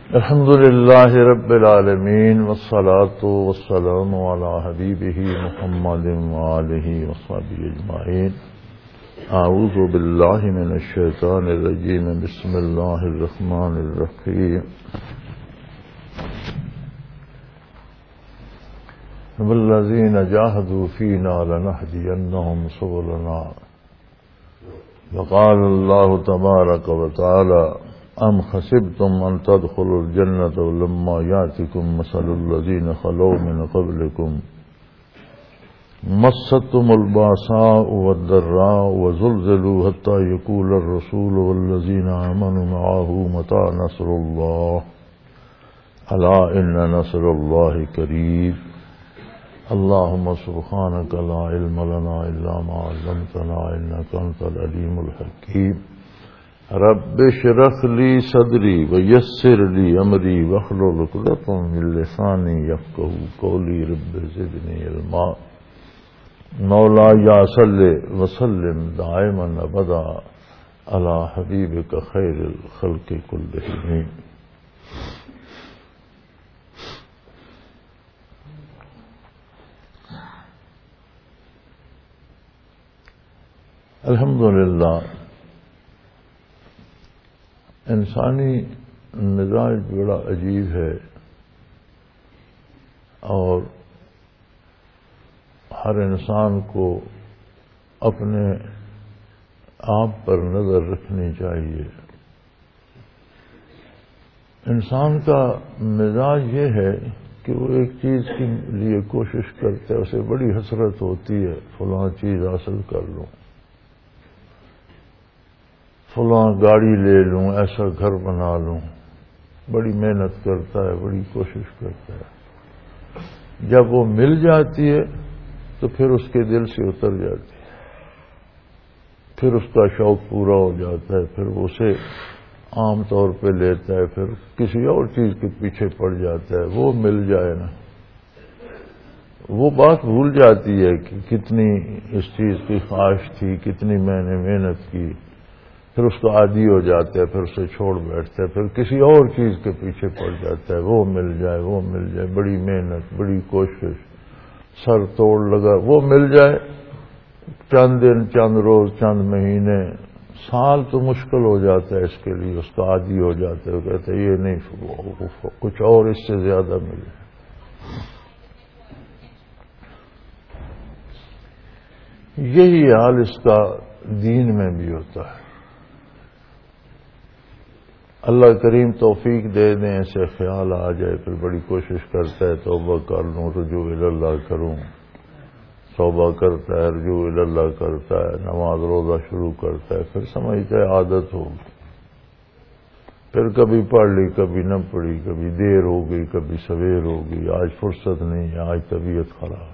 الحمد لله رب العالمين والصلاة والسلام على حبيبه محمد وآله وصحبه أجمعين. أعوذ بالله من الشيطان الرجيم. بسم الله الرحمن الرحيم. والذين جاهدوا فينا لنهدينهم سبلنا. وقال الله تبارك وتعالى: أم حسبتم أن تدخلوا الجنة ولما يأتكم مثل الذين خلوا من قبلكم مستهم البأساء والضراء وزلزلوا حتى يقول الرسول والذين آمنوا معه متى نصر الله ألا إن نصر الله قريب. اللهم سبحانك لا علم لنا إلا ما علمتنا إنك أنت العليم الحكيم. رب اشرح لي صدري ويسر لي أمري واحلل عقدة من لساني يفقهوا قولي. رب زدني علما. مولاي صل وسلم دائما أبدا على حبيبك خير الخلق كلهم. الحمدللہ انسانی مزاج بڑا عجیب ہے اور ہر انسان کو اپنے آپ پر نظر رکھنی چاہیے. انسان کا مزاج یہ ہے کہ وہ ایک چیز کے لیے کوشش کرتا ہے، اسے بڑی حسرت ہوتی ہے فلاں چیز حاصل کر لوں، فلاں گاڑی لے لوں، ایسا گھر بنا لوں. بڑی محنت کرتا ہے، بڑی کوشش کرتا ہے. جب وہ مل جاتی ہے تو پھر اس کے دل سے اتر جاتی ہے، پھر اس کا شوق پورا ہو جاتا ہے، پھر وہ اسے عام طور پہ لیتا ہے، پھر کسی اور چیز کے پیچھے پڑ جاتا ہے. وہ مل جائے نا، وہ بات بھول جاتی ہے کہ کتنی اس چیز کی خواہش تھی، کتنی میں نے محنت کی. پھر اس کا عادی ہو جاتا ہے، پھر اسے چھوڑ بیٹھتا ہے، پھر کسی اور چیز کے پیچھے پڑ جاتا ہے. وہ مل جائے، وہ مل جائے، بڑی محنت، بڑی کوشش، سر توڑ لگا، وہ مل جائے. چند دن، چند روز، چند مہینے، سال تو مشکل ہو جاتا ہے اس کے لیے. اس کا عادی ہو جاتا ہے، وہ کہتا ہے یہ نہیں، کچھ اور اس سے زیادہ ملے. یہی حال اس کا دین میں بھی ہوتا ہے. اللہ کریم توفیق دے دیں، ایسے خیال آ جائے، پھر بڑی کوشش کرتا ہے توبہ کر لوں، رجوع اللہ کروں. توبہ کرتا ہے، رجوع اللہ کرتا ہے، نماز روزہ شروع کرتا ہے، پھر سمجھتا ہے عادت ہوگی. پھر کبھی پڑھ لی، کبھی نہ پڑھی، کبھی دیر ہو گئی، کبھی سویر ہو گئی. آج فرصت نہیں ہے، آج طبیعت خراب.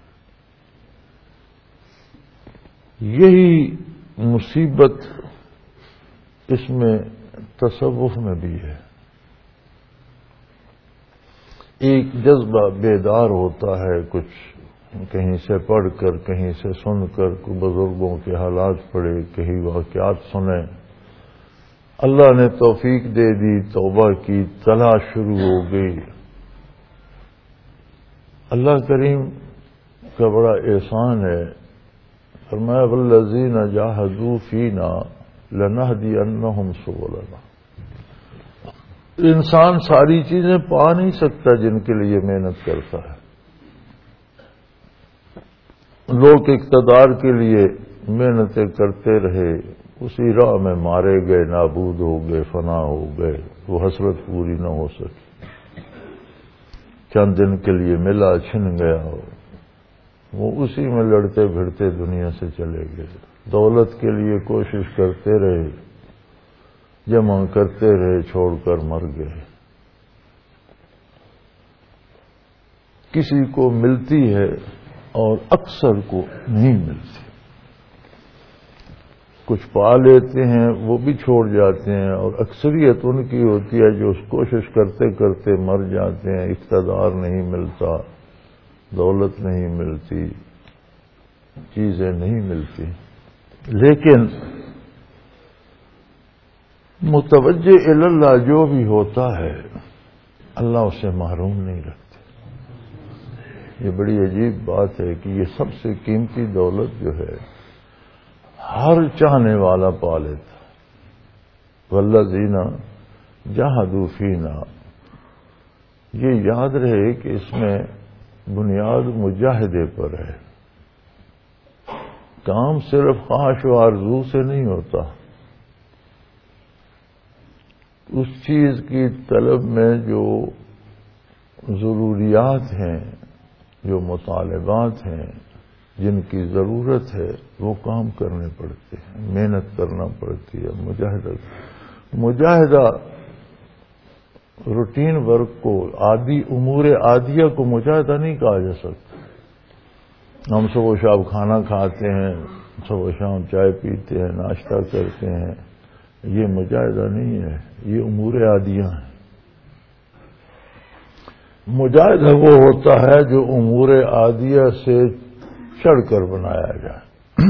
یہی مصیبت اس میں تصوف میں بھی ہے. ایک جذبہ بیدار ہوتا ہے، کچھ کہیں سے پڑھ کر، کہیں سے سن کر، کوئی بزرگوں کے حالات پڑھے، کہیں واقعات سنے. اللہ نے توفیق دے دی، توبہ کی، تلاش شروع ہو گئی. اللہ کریم کا بڑا احسان ہے. فرمایا والذین جاہدوا فینا لنہدینہم سبلنا. انسان ساری چیزیں پا نہیں سکتا جن کے لیے محنت کرتا ہے. لوگ اقتدار کے لیے محنتیں کرتے رہے، اسی راہ میں مارے گئے، نابود ہو گئے، فنا ہو گئے. وہ حسرت پوری نہ ہو سکی. چند دن کے لیے ملا، چھن گیا، وہ اسی میں لڑتے بھڑتے دنیا سے چلے گئے. دولت کے لیے کوشش کرتے رہے، جمع کرتے رہے، چھوڑ کر مر گئے. کسی کو ملتی ہے اور اکثر کو نہیں ملتی. کچھ پا لیتے ہیں، وہ بھی چھوڑ جاتے ہیں، اور اکثریت ان کی ہوتی ہے جو کوشش کرتے کرتے مر جاتے ہیں. اقتدار نہیں ملتا، دولت نہیں ملتی، چیزیں نہیں ملتی. لیکن متوجہ اللہ جو بھی ہوتا ہے اللہ اسے محروم نہیں رکھتے۔ یہ بڑی عجیب بات ہے کہ یہ سب سے قیمتی دولت جو ہے ہر چاہنے والا پا لیتا۔ والذین جاہدوا فینا، یہ یاد رہے کہ اس میں بنیاد مجاہدے پر ہے۔ کام صرف خواہش و آرزو سے نہیں ہوتا، اس چیز کی طلب میں جو ضروریات ہیں، جو مطالبات ہیں، جن کی ضرورت ہے، وہ کام کرنے پڑتے ہیں، محنت کرنا پڑتی ہے۔ مجاہدہ روٹین ورک کو، عادی امور عادیہ کو مجاہدہ نہیں کہا جا سکتا۔ ہم صبح و شام کھانا کھاتے ہیں، صبح و شام چائے پیتے ہیں، ناشتہ کرتے ہیں، یہ مجاہدہ نہیں ہے، یہ امور عادیہ ہیں۔ مجاہدہ وہ ہوتا ہے جو امور عادیہ سے چڑھ کر بنایا جائے۔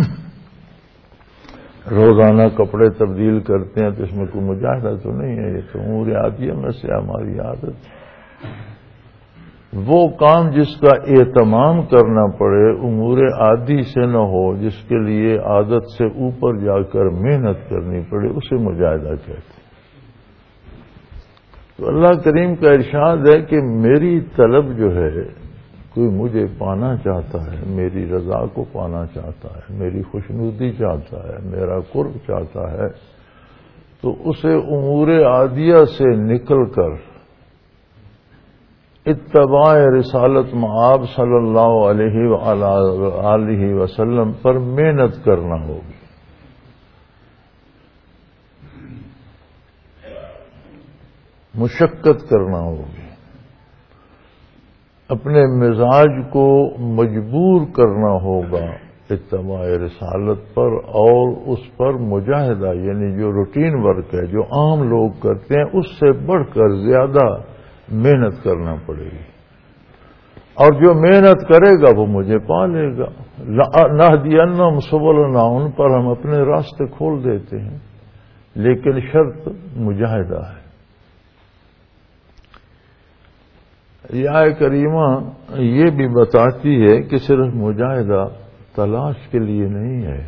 روزانہ کپڑے تبدیل کرتے ہیں تو اس میں کوئی مجاہدہ تو نہیں ہے، یہ تو امور عادیہ میں سے ہماری عادت۔ وہ کام جس کا اہتمام کرنا پڑے امور عادی سے نہ ہو، جس کے لیے عادت سے اوپر جا کر محنت کرنی پڑے، اسے مجاہدہ کہتے ہیں۔ تو اللہ کریم کا ارشاد ہے کہ میری طلب جو ہے، کوئی مجھے پانا چاہتا ہے، میری رضا کو پانا چاہتا ہے، میری خوشنودی چاہتا ہے، میرا قرب چاہتا ہے، تو اسے امور عادیہ سے نکل کر اتباع رسالت مآب صلی اللہ علیہ وآلہ وسلم پر محنت کرنا ہوگی۔ مشقت کرنا ہوگی، اپنے مزاج کو مجبور کرنا ہوگا اتباع رسالت پر، اور اس پر مجاہدہ یعنی جو روٹین ورک ہے، جو عام لوگ کرتے ہیں، اس سے بڑھ کر زیادہ محنت کرنا پڑے گی، اور جو محنت کرے گا وہ مجھے پا لے گا۔ نہدینہم سبلنا، ان پر ہم اپنے راستے کھول دیتے ہیں، لیکن شرط مجاہدہ ہے۔ یہ آیت کریمہ یہ بھی بتاتی ہے کہ صرف مجاہدہ تلاش کے لیے نہیں ہے،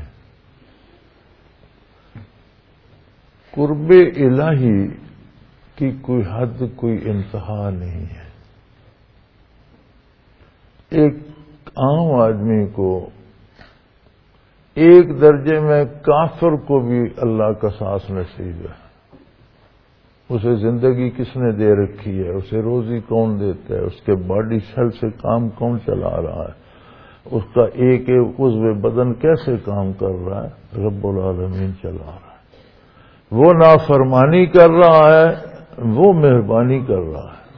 قرب الہی کی کوئی حد، کوئی انتہا نہیں ہے۔ ایک عام آدمی کو، ایک درجے میں کافر کو بھی اللہ کا ساتھ نصیب ہے۔ اسے زندگی کس نے دے رکھی ہے، اسے روزی کون دیتا ہے، اس کے باڈی سیل سے کام کون چلا رہا ہے، اس کا ایک ایک عضو بدن کیسے کام کر رہا ہے، رب العالمین چلا رہا ہے۔ وہ نافرمانی کر رہا ہے، وہ مہربانی کر رہا ہے۔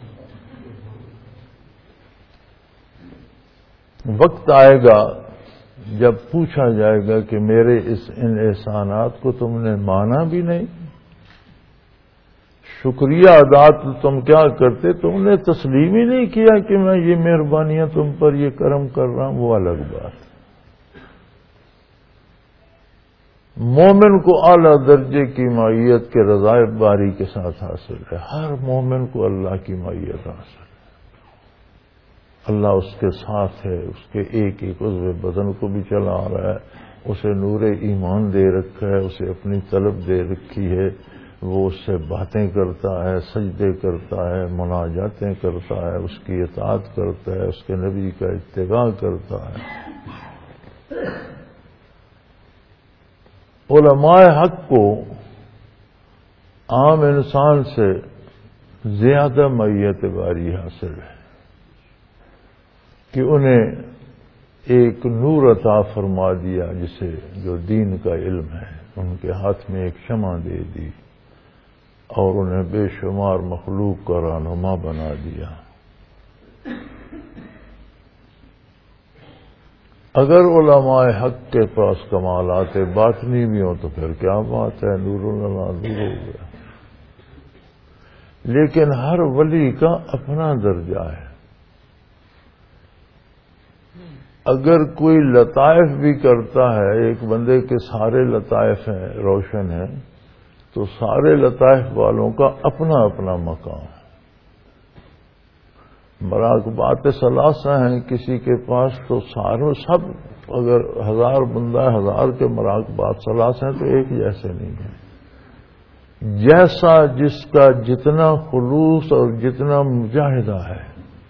وقت آئے گا جب پوچھا جائے گا کہ میرے ان احسانات کو تم نے مانا بھی نہیں، شکریہ ادا تو تم کیا کرتے، تم نے تسلیم ہی نہیں کیا کہ میں یہ مہربانیاں تم پر، یہ کرم کر رہا ہوں، وہ الگ بات۔ مومن کو اعلیٰ درجے کی معیت کے رضائے باری کے ساتھ حاصل ہے، ہر مومن کو اللہ کی معیت حاصل ہے۔ اللہ اس کے ساتھ ہے، اس کے ایک ایک عضو بدن کو بھی چلا رہا ہے، اسے نور ایمان دے رکھا ہے، اسے اپنی طلب دے رکھی ہے، وہ اس سے باتیں کرتا ہے، سجدے کرتا ہے، مناجاتیں کرتا ہے، اس کی اطاعت کرتا ہے، اس کے نبی کا اتباع کرتا ہے۔ علماء حق کو عام انسان سے زیادہ معیت باری حاصل ہے کہ انہیں ایک نور عطا فرما دیا، جسے جو دین کا علم ہے، ان کے ہاتھ میں ایک شمع دے دی، اور انہیں بے شمار مخلوق کا رہنما بنا دیا۔ اگر علماء حق کے پاس کمالات باطنی بھی ہوں تو پھر کیا بات ہے، نور اللہ نور ہو گیا۔ لیکن ہر ولی کا اپنا درجہ ہے۔ اگر کوئی لطائف بھی کرتا ہے، ایک بندے کے سارے لطائف ہیں، روشن ہیں، تو سارے لطائف والوں کا اپنا اپنا مقام ہے۔ مراقبات ثلاثہ ہیں کسی کے پاس تو ساروں سب، اگر 1000 بندہ 1000 کے مراقبات ثلاثہ ہیں تو ایک جیسے نہیں ہیں۔ جیسا جس کا جتنا خلوص اور جتنا مجاہدہ ہے،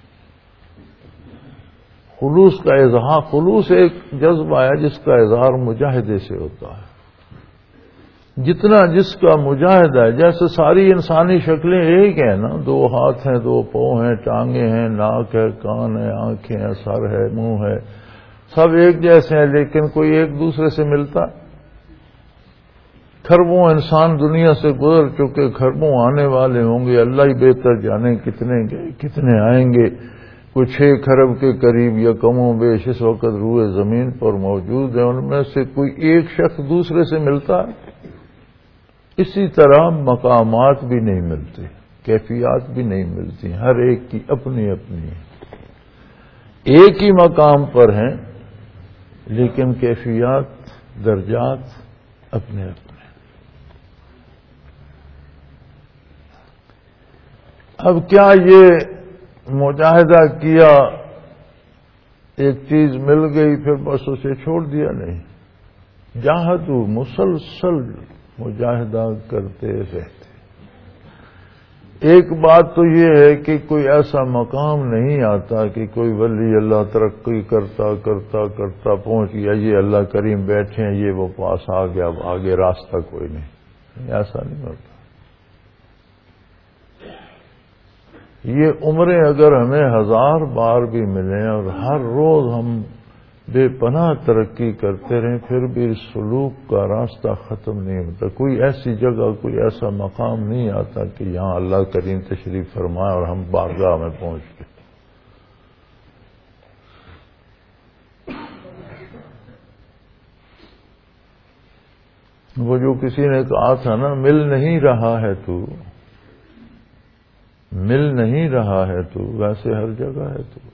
خلوص کا اظہار، خلوص ایک جذبہ ہے جس کا اظہار مجاہدے سے ہوتا ہے۔ جتنا جس کا مجاہدہ ہے، جیسے ساری انسانی شکلیں ایک ہیں نا، 2 ہاتھ ہیں، 2 پاؤں ہیں، ٹانگیں ہیں، ناک ہے، کان ہے، آنکھیں ہیں، سر ہے، منہ ہے، سب ایک جیسے ہیں، لیکن کوئی ایک دوسرے سے ملتا؟ کھربوں انسان دنیا سے گزر چکے، کھربوں آنے والے ہوں گے، اللہ ہی بہتر جانے کتنے گئے کتنے آئیں گے۔ کوئی 6 کھرب کے قریب یا کم و بیش اس وقت روئے زمین پر موجود ہیں، ان میں سے کوئی ایک شخص دوسرے سے ملتا ہے؟ اسی طرح مقامات بھی نہیں ملتے، کیفیات بھی نہیں ملتی، ہر ایک کی اپنی اپنی ہے، ایک ہی مقام پر ہیں لیکن کیفیات، درجات اپنے اپنے۔ اب کیا یہ مجاہدہ کیا، ایک چیز مل گئی پھر بس اسے چھوڑ دیا؟ نہیں، جاہدوا، مسلسل مجاہدہ کرتے رہتے۔ ایک بات تو یہ ہے کہ کوئی ایسا مقام نہیں آتا کہ کوئی ولی اللہ ترقی کرتا کرتا کرتا پہنچ گیا، یہ اللہ کریم بیٹھے ہیں، یہ وہ پاس آ گیا، اب آگے راستہ کوئی نہیں، ایسا نہیں ہوتا۔ یہ عمریں اگر ہمیں 1000 بار بھی ملیں اور ہر روز ہم بے پناہ ترقی کرتے رہیں، پھر بھی سلوک کا راستہ ختم نہیں ہوتا۔ کوئی ایسی جگہ، کوئی ایسا مقام نہیں آتا کہ یہاں اللہ کریم تشریف فرمائے اور ہم بارگاہ میں پہنچ گئے۔ وہ جو کسی نے کہا تھا نا، مل نہیں رہا ہے تو، مل نہیں رہا ہے تو، ویسے ہر جگہ ہے تو۔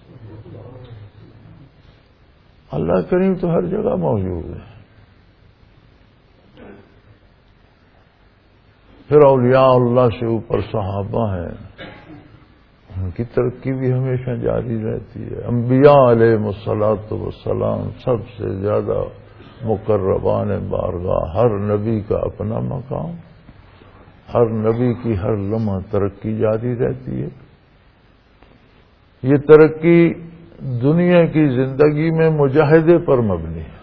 اللہ کریم تو ہر جگہ موجود ہے۔ پھر اولیاء اللہ سے اوپر صحابہ ہیں، ان کی ترقی بھی ہمیشہ جاری رہتی ہے۔ انبیاء علیہ الصلوۃ والسلام سب سے زیادہ مقربان بارگاہ، ہر نبی کا اپنا مقام، ہر نبی کی ہر لمحہ ترقی جاری رہتی ہے۔ یہ ترقی دنیا کی زندگی میں مجاہدے پر مبنی ہے۔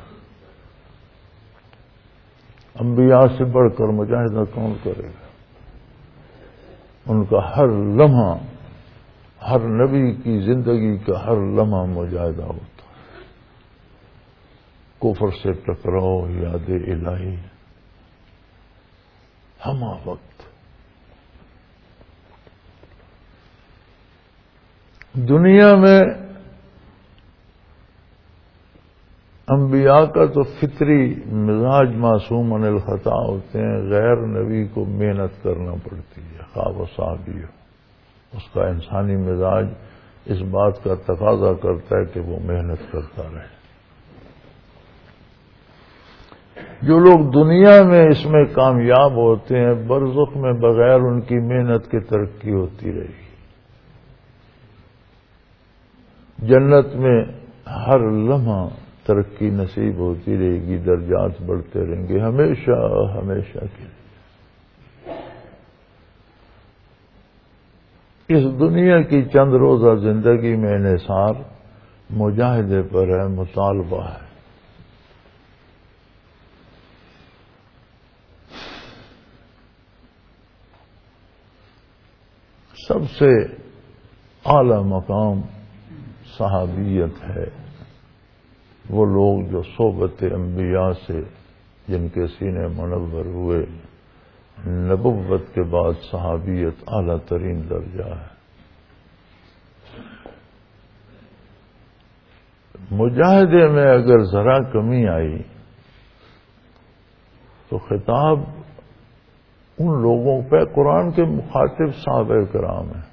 انبیاء سے بڑھ کر مجاہدہ کون کرے گا؟ ان کا ہر لمحہ، ہر نبی کی زندگی کا ہر لمحہ مجاہدہ ہوتا ہے۔ کفر سے ٹکراؤ، یاد الہی ہمہ وقت۔ دنیا میں انبیاء کا تو فطری مزاج معصوم عن الخطا ہوتے ہیں، غیر نبی کو محنت کرنا پڑتی ہے، خواہ وہ صحابی ہو۔ اس کا انسانی مزاج اس بات کا تقاضا کرتا ہے کہ وہ محنت کرتا رہے۔ جو لوگ دنیا میں اس میں کامیاب ہوتے ہیں، برزخ میں بغیر ان کی محنت کے ترقی ہوتی رہے گی۔ جنت میں ہر لمحہ ترقی نصیب ہوتی رہے گی، درجات بڑھتے رہیں گے ہمیشہ ہمیشہ کے لیے۔ اس دنیا کی چند روزہ زندگی میں انحصار مجاہدے پر ہے، مطالبہ ہے۔ سب سے اعلی مقام صحابیت ہے۔ وہ لوگ جو صحبت انبیاء سے، جن کے سینے منور ہوئے، نبوت کے بعد صحابیت اعلیٰ ترین درجہ ہے۔ مجاہدے میں اگر ذرا کمی آئی تو خطاب ان لوگوں پہ، قرآن کے مخاطب صحابہ کرام ہیں۔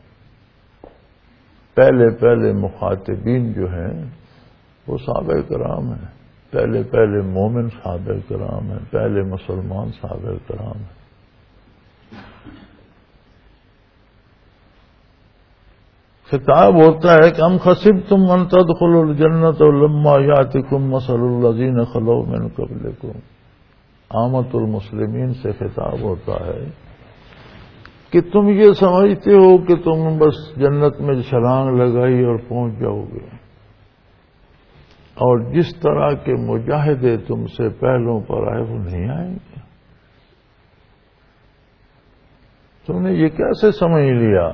پہلے پہلے مخاطبین جو ہیں وہ صحابہ کرام ہیں، پہلے پہلے مومن صحابہ کرام ہیں، پہلے مسلمان صحابہ کرام ہیں۔ خطاب ہوتا ہے کہ ام حسبتم ان تدخلوا الجنۃ ولما یاتکم مثل الذین خلوا من قبلکم، عامۃ المسلمین سے خطاب ہوتا ہے کہ تم یہ سمجھتے ہو کہ تم بس جنت میں چھلانگ لگائی اور پہنچ جاؤ گے، اور جس طرح کے مجاہدے تم سے پہلوں پر آئے وہ نہیں آئیں گے۔ تم نے یہ کیسے سمجھ لیا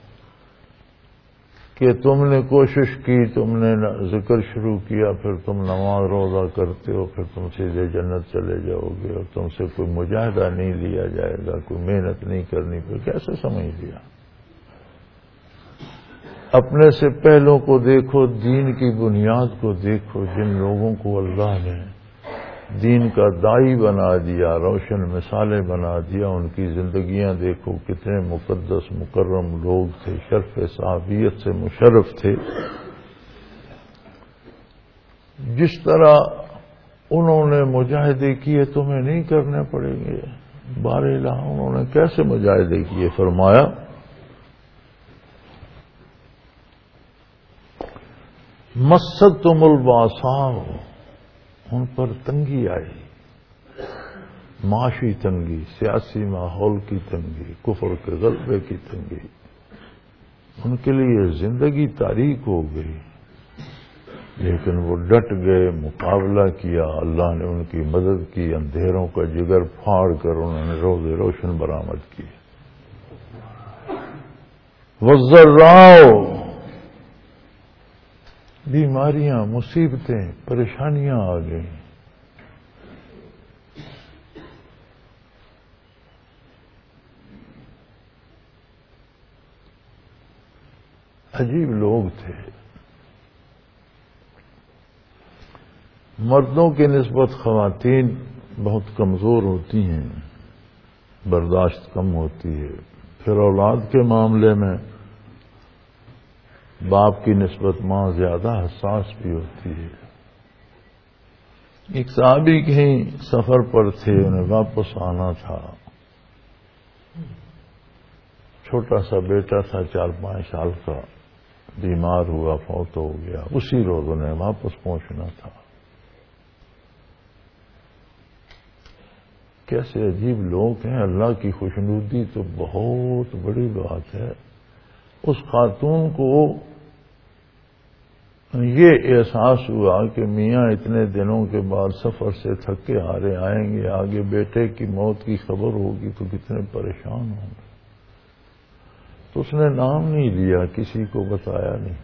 کہ تم نے کوشش کی، تم نے ذکر شروع کیا، پھر تم نماز روزہ کرتے ہو، پھر تم سیدھے جنت چلے جاؤ گے، اور تم سے کوئی مجاہدہ نہیں لیا جائے گا، کوئی محنت نہیں کرنی، پھر کیسے سمجھ لیا؟ اپنے سے پہلوں کو دیکھو، دین کی بنیاد کو دیکھو، جن لوگوں کو اللہ نے دین کا داعی بنا دیا، روشن مثالیں بنا دیا، ان کی زندگیاں دیکھو، کتنے مقدس مکرم لوگ تھے، شرف صحابیت سے مشرف تھے۔ جس طرح انہوں نے مجاہدے کیے تمہیں نہیں کرنے پڑیں گے۔ بہرحال انہوں نے کیسے مجاہدے کیے؟ فرمایا مستم الباساء، ان پر تنگی آئی، معاشی تنگی، سیاسی ماحول کی تنگی، کفر کے غلبے کی تنگی، ان کے لیے زندگی تاریک ہو گئی، لیکن وہ ڈٹ گئے، مقابلہ کیا، اللہ نے ان کی مدد کی، اندھیروں کا جگر پھاڑ کر انہوں نے روز روشن برآمد کی۔ وَالضَّرَّاءُ، بیماریاں، مصیبتیں، پریشانیاں آ گئیں۔ عجیب لوگ تھے۔ مردوں کی نسبت خواتین بہت کمزور ہوتی ہیں، برداشت کم ہوتی ہے، پھر اولاد کے معاملے میں باپ کی نسبت ماں زیادہ حساس بھی ہوتی ہے۔ ایک صحابی کہیں سفر پر تھے، انہیں واپس آنا تھا، چھوٹا سا بیٹا تھا 4-5 سال کا، بیمار ہوا، فوت ہو گیا، اسی روز انہیں واپس پہنچنا تھا۔ کیسے عجیب لوگ ہیں، اللہ کی خوشنودی تو بہت بڑی بات ہے۔ اس خاتون کو یہ احساس ہوا کہ میاں اتنے دنوں کے بعد سفر سے تھکے ہارے آئیں گے، آگے بیٹے کی موت کی خبر ہوگی تو کتنے پریشان ہوں گے، تو اس نے نام نہیں لیا، کسی کو بتایا نہیں،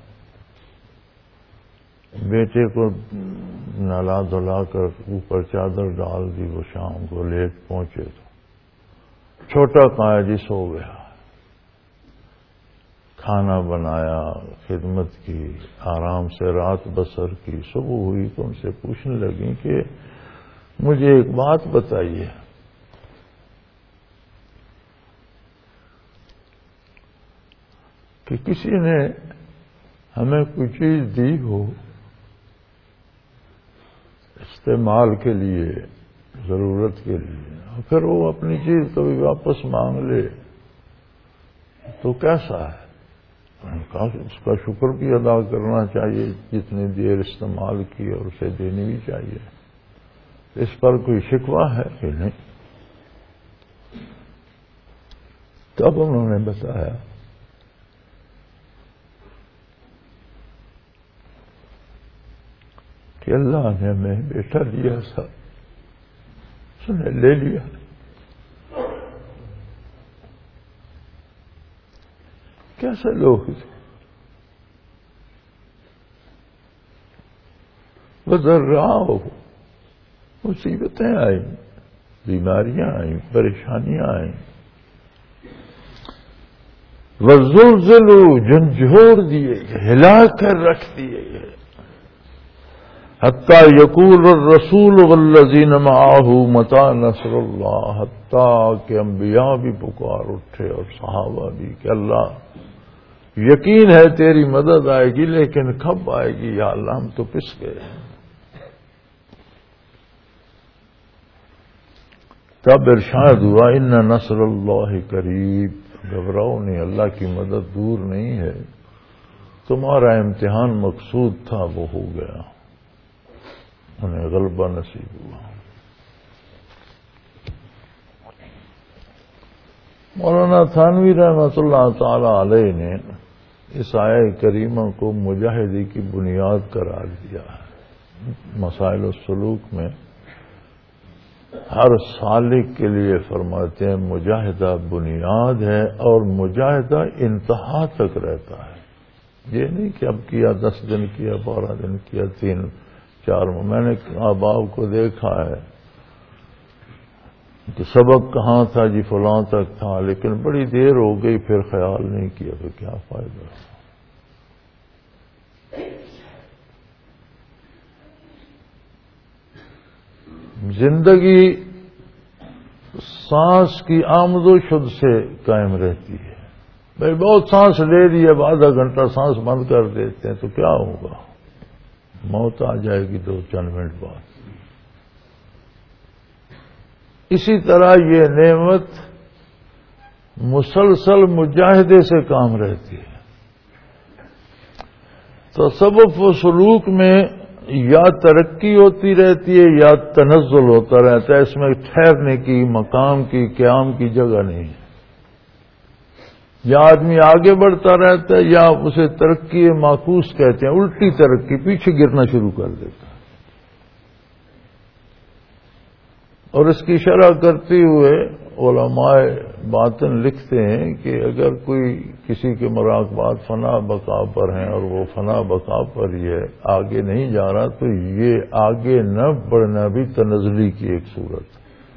بیٹے کو نہلا دھلا کر اوپر چادر ڈال دی، وہ شام کو لیٹ پہنچے تو چھوٹا قائد سو گیا، کھانا بنایا، خدمت کی، آرام سے رات بسر کی، صبح ہوئی تو ان سے پوچھنے لگی کہ مجھے ایک بات بتائیے، کہ کسی نے ہمیں کوئی چیز دی ہو استعمال کے لیے، ضرورت کے لیے، اور پھر وہ اپنی چیز کبھی واپس مانگ لے تو کیسا ہے؟ اس کا شکر بھی ادا کرنا چاہیے، جتنی دیر استعمال کی اور اسے دینی بھی چاہیے، اس پر کوئی شکوہ ہے کہ نہیں؟ تب انہوں نے بتایا کہ اللہ نے ہمیں بیٹا دیا تھا، اس نے لے لیا۔ کیسے لوگ تھے؟ وَضَرَّاءُ، مصیبتیں آئیں، بیماریاں آئیں، پریشانیاں آئیں، وَزُلْزِلُوا، جھنجھوڑ دیے گئے، ہلا کر رکھ دیے گئے، حتیٰ یقول الرسول والذین معہ متی نصر اللہ، حتیٰ کہ انبیاء بھی پکار اٹھے اور صحابہ بھی کہ اللہ یقین ہے تیری مدد آئے گی، لیکن کب آئے گی یا اللہ، ہم تو پس گئے۔ تب ارشاد ہوا ان نصر اللہ قریب، گھبراؤ نہیں، اللہ کی مدد دور نہیں ہے، تمہارا امتحان مقصود تھا وہ ہو گیا، انہیں غلبہ نصیب ہوا۔ مولانا تھانوی رحمۃ اللہ تعالی علیہ نے اس آیہ کریمہ کو مجاہدی کی بنیاد قرار دیا ہے۔ مسائل السلوک میں ہر سالک کے لیے فرماتے ہیں مجاہدہ بنیاد ہے، اور مجاہدہ انتہا تک رہتا ہے۔ یہ نہیں کہ اب کیا 10 دن کیا، 12 دن کیا، 3-4 میں نے آباؤ کو دیکھا ہے کہ سبق کہاں تھا جی فلاں تک تھا، لیکن بڑی دیر ہو گئی پھر خیال نہیں کیا، پھر کیا فائدہ۔ زندگی سانس کی آمد و شد سے قائم رہتی ہے۔ بھائی بہت سانس لے لی، اب آدھا گھنٹہ سانس بند کر دیتے ہیں تو کیا ہوگا؟ موت آ جائے گی 2-4 منٹ بعد۔ اسی طرح یہ نعمت مسلسل مجاہدے سے کام رہتی ہے۔ تصوف و سلوک میں یا ترقی ہوتی رہتی ہے یا تنزل ہوتا رہتا ہے، اس میں ٹھہرنے کی، مقام کی، قیام کی جگہ نہیں ہے۔ یا آدمی آگے بڑھتا رہتا ہے یا اسے ترقی معکوس کہتے ہیں، الٹی ترقی، پیچھے گرنا شروع کر دیتا ہے۔ اور اس کی شرح کرتے ہوئے علماء باطن لکھتے ہیں کہ اگر کوئی کسی کے مراقبات فنا بقا پر ہیں اور وہ فنا بقا پر یہ آگے نہیں جا رہا، تو یہ آگے نہ بڑھنا بھی تنزلی کی ایک صورت ہے۔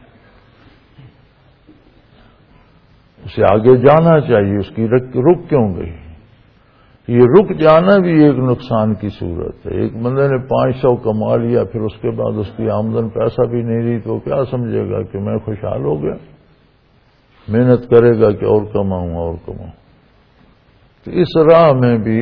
اسے آگے جانا چاہیے، اس کی رک کیوں گئی؟ یہ رک جانا بھی ایک نقصان کی صورت ہے۔ ایک بندے نے 500 کما لیا، پھر اس کے بعد اس کی آمدن پیسہ بھی نہیں رہی، تو کیا سمجھے گا کہ میں خوشحال ہو گیا؟ محنت کرے گا کہ اور کماؤں اور کماؤں۔ تو اس راہ میں بھی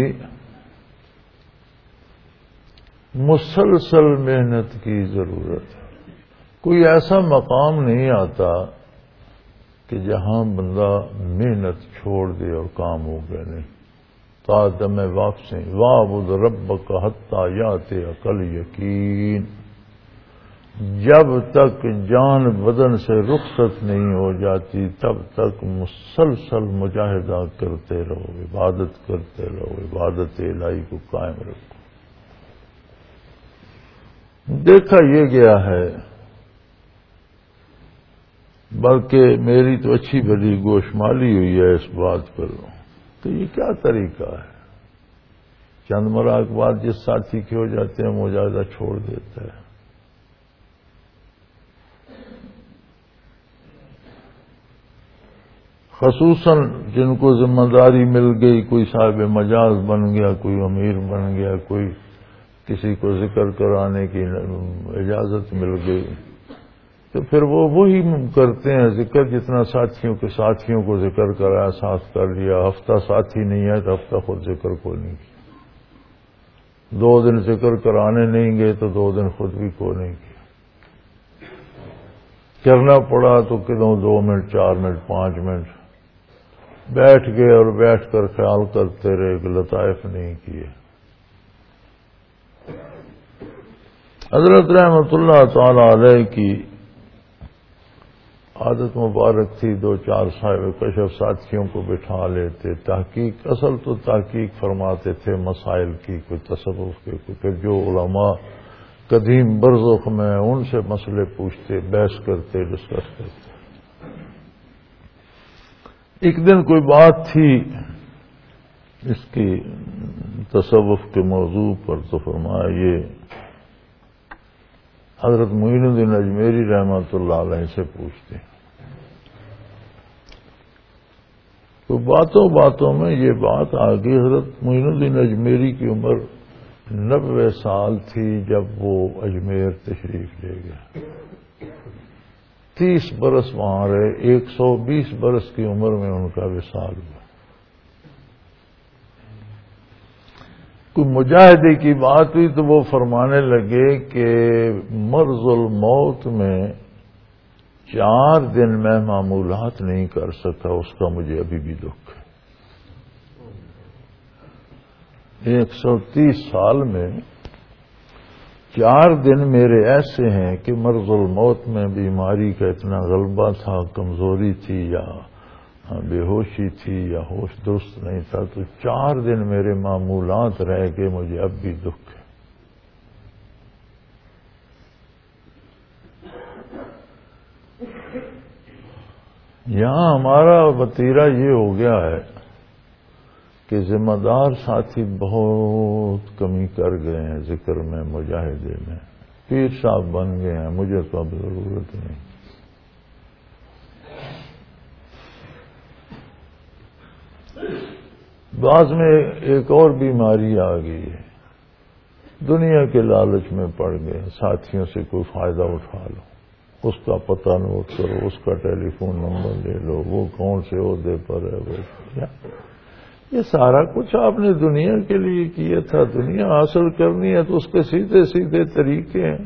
مسلسل محنت کی ضرورت ہے۔ کوئی ایسا مقام نہیں آتا کہ جہاں بندہ محنت چھوڑ دے اور کام ہو گیا، نہیں۔ تادم واپسی وَاعْبُدْ رَبَّكَ حَتَّى يَأْتِيَكَ الْيَقِينُ، جب تک جان بدن سے رخصت نہیں ہو جاتی تب تک مسلسل مجاہدہ کرتے رہو، عبادت کرتے رہو، عبادت الہی کو قائم رکھو۔ دیکھا یہ گیا ہے، بلکہ میری تو اچھی بھلی گوشمالی ہوئی ہے اس بات پر، تو یہ کیا طریقہ ہے؟ چند مراقبات جس ساتھی کے ہو جاتے ہیں مجاہدہ چھوڑ دیتا ہے۔ خصوصاً جن کو ذمہ داری مل گئی، کوئی صاحب مجاز بن گیا، کوئی امیر بن گیا، کوئی کسی کو ذکر کرانے کی اجازت مل گئی، تو پھر وہ وہی کرتے ہیں ذکر جتنا ساتھیوں کو ذکر کرایا، ساتھ کر لیا۔ ہفتہ ساتھی نہیں ہے تو ہفتہ خود ذکر کو نہیں کیا، 2 دن ذکر کرانے نہیں گئے تو 2 دن خود بھی کو نہیں کیا۔ کرنا پڑا تو کدوں 2 منٹ، 4 منٹ، 5 منٹ بیٹھ گئے اور بیٹھ کر خیال کرتے رہے کہ لطائف نہیں کیے۔ حضرت رحمت اللہ تعالی علیہ کی عادت مبارک تھی، 2-4 صاحب کشف ساتھیوں کو بٹھا لیتے، تحقیق، اصل تو تحقیق فرماتے تھے مسائل کی، کوئی تصوف کے، کوئی پھر جو علماء قدیم برزخ میں ان سے مسئلے پوچھتے، بحث کرتے، ڈسکس کرتے۔ ایک دن کوئی بات تھی اس کی تصوف کے موضوع پر، تو فرمایا یہ حضرت معین الدین اجمیری رحمۃ اللہ علیہ سے پوچھتے ہیں۔ تو باتوں میں یہ بات آ گئی، حضرت معین الدین اجمیری کی عمر 90 سال تھی جب وہ اجمیر تشریف لے گئے، 30 برس وہاں رہے، 120 برس کی عمر میں ان کا وصال ہوا۔ کوئی مجاہدے کی بات ہوئی تو وہ فرمانے لگے کہ مرض الموت میں 4 دن میں معمولات نہیں کر سکا، اس کا مجھے ابھی بھی دکھ ہے۔ 130 سال میں 4 دن میرے ایسے ہیں کہ مرض الموت میں بیماری کا اتنا غلبہ تھا، کمزوری تھی یا بے ہوشی تھی یا ہوش درست نہیں تھا، تو 4 دن میرے معمولات رہ گئے، مجھے اب بھی دکھ ہے۔ یہاں ہمارا وتیرہ یہ ہو گیا ہے کہ ذمہ دار ساتھی بہت کمی کر گئے ہیں ذکر میں، مجاہدے میں، پیر صاحب بن گئے ہیں، مجھے تو اب ضرورت نہیں۔ بعض میں ایک اور بیماری آ گئی ہے، دنیا کے لالچ میں پڑ گئے، ساتھیوں سے کوئی فائدہ اٹھا لو، اس کا پتہ نوٹ کرو، اس کا ٹیلی فون نمبر لے لو، وہ کون سے عہدے پر ہے، وہ یہ سارا کچھ آپ نے دنیا کے لیے کیا تھا، دنیا حاصل کرنی ہے تو اس کے سیدھے سیدھے طریقے ہیں،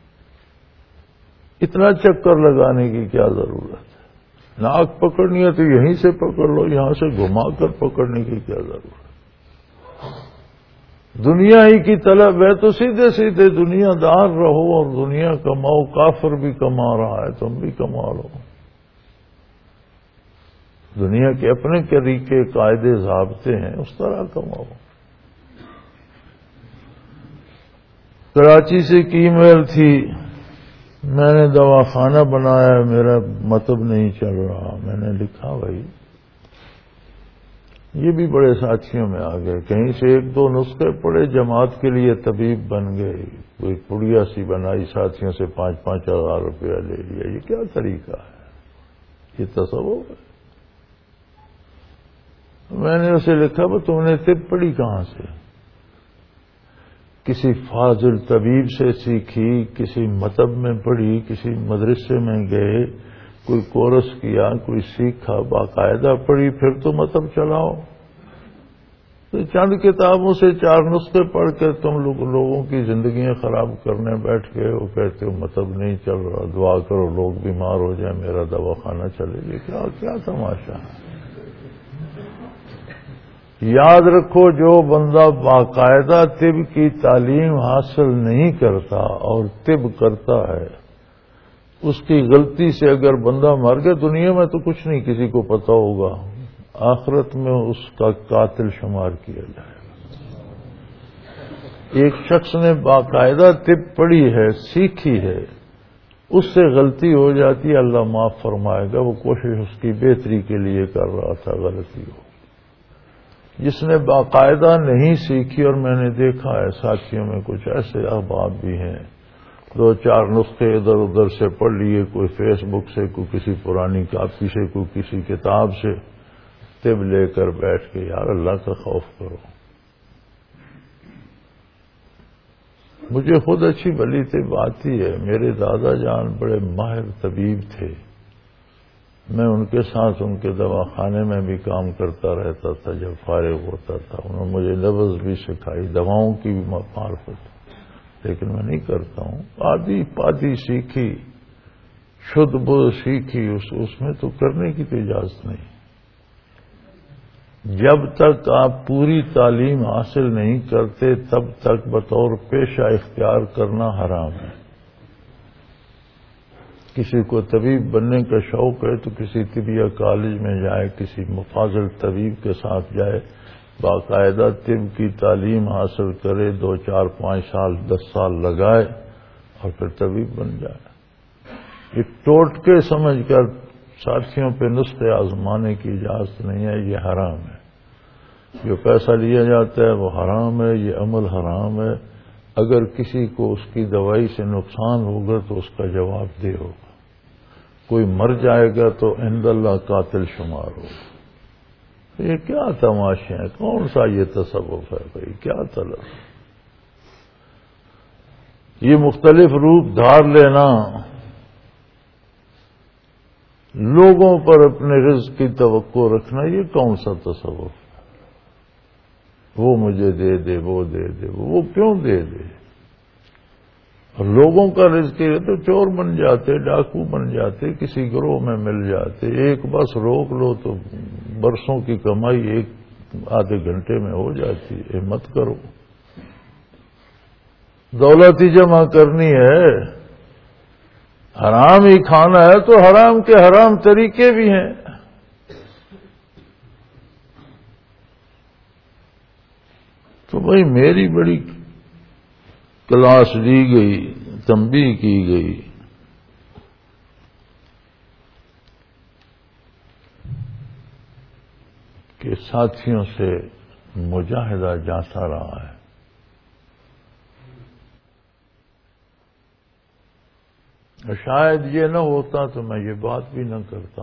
اتنا چکر لگانے کی کیا ضرورت ہے؟ ناک پکڑنی ہے تو یہیں سے پکڑ لو، یہاں سے گھما کر پکڑنے کی کیا ضرورت ہے؟ دنیا ہی کی طلب ہے تو سیدھے سیدھے دنیا دار رہو اور دنیا کماؤ، کافر بھی کما رہا ہے تم بھی کما لو، دنیا کے اپنے طریقے قاعدے ضابطے ہیں، اس طرح کماؤ۔ کراچی سے کی میل تھی، میں نے دواخانہ بنایا، میرا مطلب نہیں چل رہا، میں نے لکھا بھائی یہ بھی بڑے ساتھیوں میں آ گئے، کہیں سے 1-2 نسخے پڑے، جماعت کے لیے طبیب بن گئے، کوئی پڑیا سی بنائی، ساتھیوں سے 5-5 ہزار روپیہ لے لیا، یہ کیا طریقہ ہے؟ یہ تصوف ہے؟ میں نے اسے لکھا وہ تم نے طب پڑھی کہاں سے؟ کسی فاضل طبیب سے سیکھی، کسی مطب میں پڑھی، کسی مدرسے میں گئے، کوئی کورس کیا، کوئی سیکھا، باقاعدہ پڑھی، پھر تو مطب چلاؤ۔ تو چند کتابوں سے 4 نسخے پڑھ کر تم لوگوں کی زندگیاں خراب کرنے بیٹھ گئے ہو، کہتے ہو مطب نہیں چل رہا، دعا کرو لوگ بیمار ہو جائیں میرا دواخانہ چلے، یہ کیا تماشا ہے؟ یاد رکھو جو بندہ باقاعدہ طب کی تعلیم حاصل نہیں کرتا اور طب کرتا ہے، اس کی غلطی سے اگر بندہ مر گیا، دنیا میں تو کچھ نہیں کسی کو پتا ہوگا، آخرت میں اس کا قاتل شمار کیا جائے گا۔ ایک شخص نے باقاعدہ طب پڑھی ہے، سیکھی ہے، اس سے غلطی ہو جاتی ہے، اللہ معاف فرمائے گا، وہ کوشش اس کی بہتری کے لیے کر رہا تھا، غلطی ہو۔ جس نے باقاعدہ نہیں سیکھی، اور میں نے دیکھا ہے ساتھیوں میں کچھ ایسے احباب بھی ہیں، 2-4 نسخے ادھر ادھر سے پڑھ لیے، کوئی فیس بک سے، کوئی کسی پرانی کاپی سے، کوئی کسی کتاب سے طب لے کر بیٹھ کے، یار اللہ کا خوف کرو۔ مجھے خود اچھی بھلی طب آتی ہے، میرے دادا جان بڑے ماہر طبیب تھے، میں ان کے ساتھ ان کے دواخانے میں بھی کام کرتا رہتا تھا جب فارغ ہوتا تھا، انہوں نے مجھے لفظ بھی سکھائی، دواؤں کی بھی معرفت، لیکن میں نہیں کرتا ہوں، آدھی پادی سیکھی، شدھ بدھ سیکھی، اس میں تو کرنے کی تو اجازت نہیں۔ جب تک آپ پوری تعلیم حاصل نہیں کرتے تب تک بطور پیشہ اختیار کرنا حرام ہے۔ کسی کو طبیب بننے کا شوق ہے تو کسی طبیہ کالج میں جائے، کسی مفاضل طبیب کے ساتھ جائے، باقاعدہ طب کی تعلیم حاصل کرے، 2 4 5 سال 10 سال لگائے اور پھر طبیب بن جائے۔ یہ ٹوٹکے سمجھ کر ساتھیوں پہ نسخے آزمانے کی اجازت نہیں ہے، یہ حرام ہے۔ جو پیسہ لیا جاتا ہے وہ حرام ہے، یہ عمل حرام ہے۔ اگر کسی کو اس کی دوائی سے نقصان ہوگا تو اس کا جواب دہ ہوگا، کوئی مر جائے گا تو عند اللہ قاتل شمار ہوگا۔ یہ کیا تماشے ہیں؟ کون سا یہ تصوف ہے بھائی؟ کیا طلب؟ یہ مختلف روپ دھار لینا، لوگوں پر اپنے رزق کی توقع رکھنا، یہ کون سا تصوف ہے؟ وہ مجھے دے دے، وہ دے دے، وہ کیوں دے دے؟ اور لوگوں کا رزق ہے تو چور بن جاتے، ڈاکو بن جاتے، کسی گروہ میں مل جاتے، ایک بس روک لو تو برسوں کی کمائی ایک آدھے گھنٹے میں ہو جاتی ہے، ہمت کرو، دولت ہی جمع کرنی ہے، حرام ہی کھانا ہے تو حرام کے حرام طریقے بھی ہیں۔ تو بھائی میری بڑی کلاس لی گئی، تنبیہ کی گئی کہ ساتھیوں سے مجاہدہ جاتا رہا ہے۔ شاید یہ نہ ہوتا تو میں یہ بات بھی نہ کرتا۔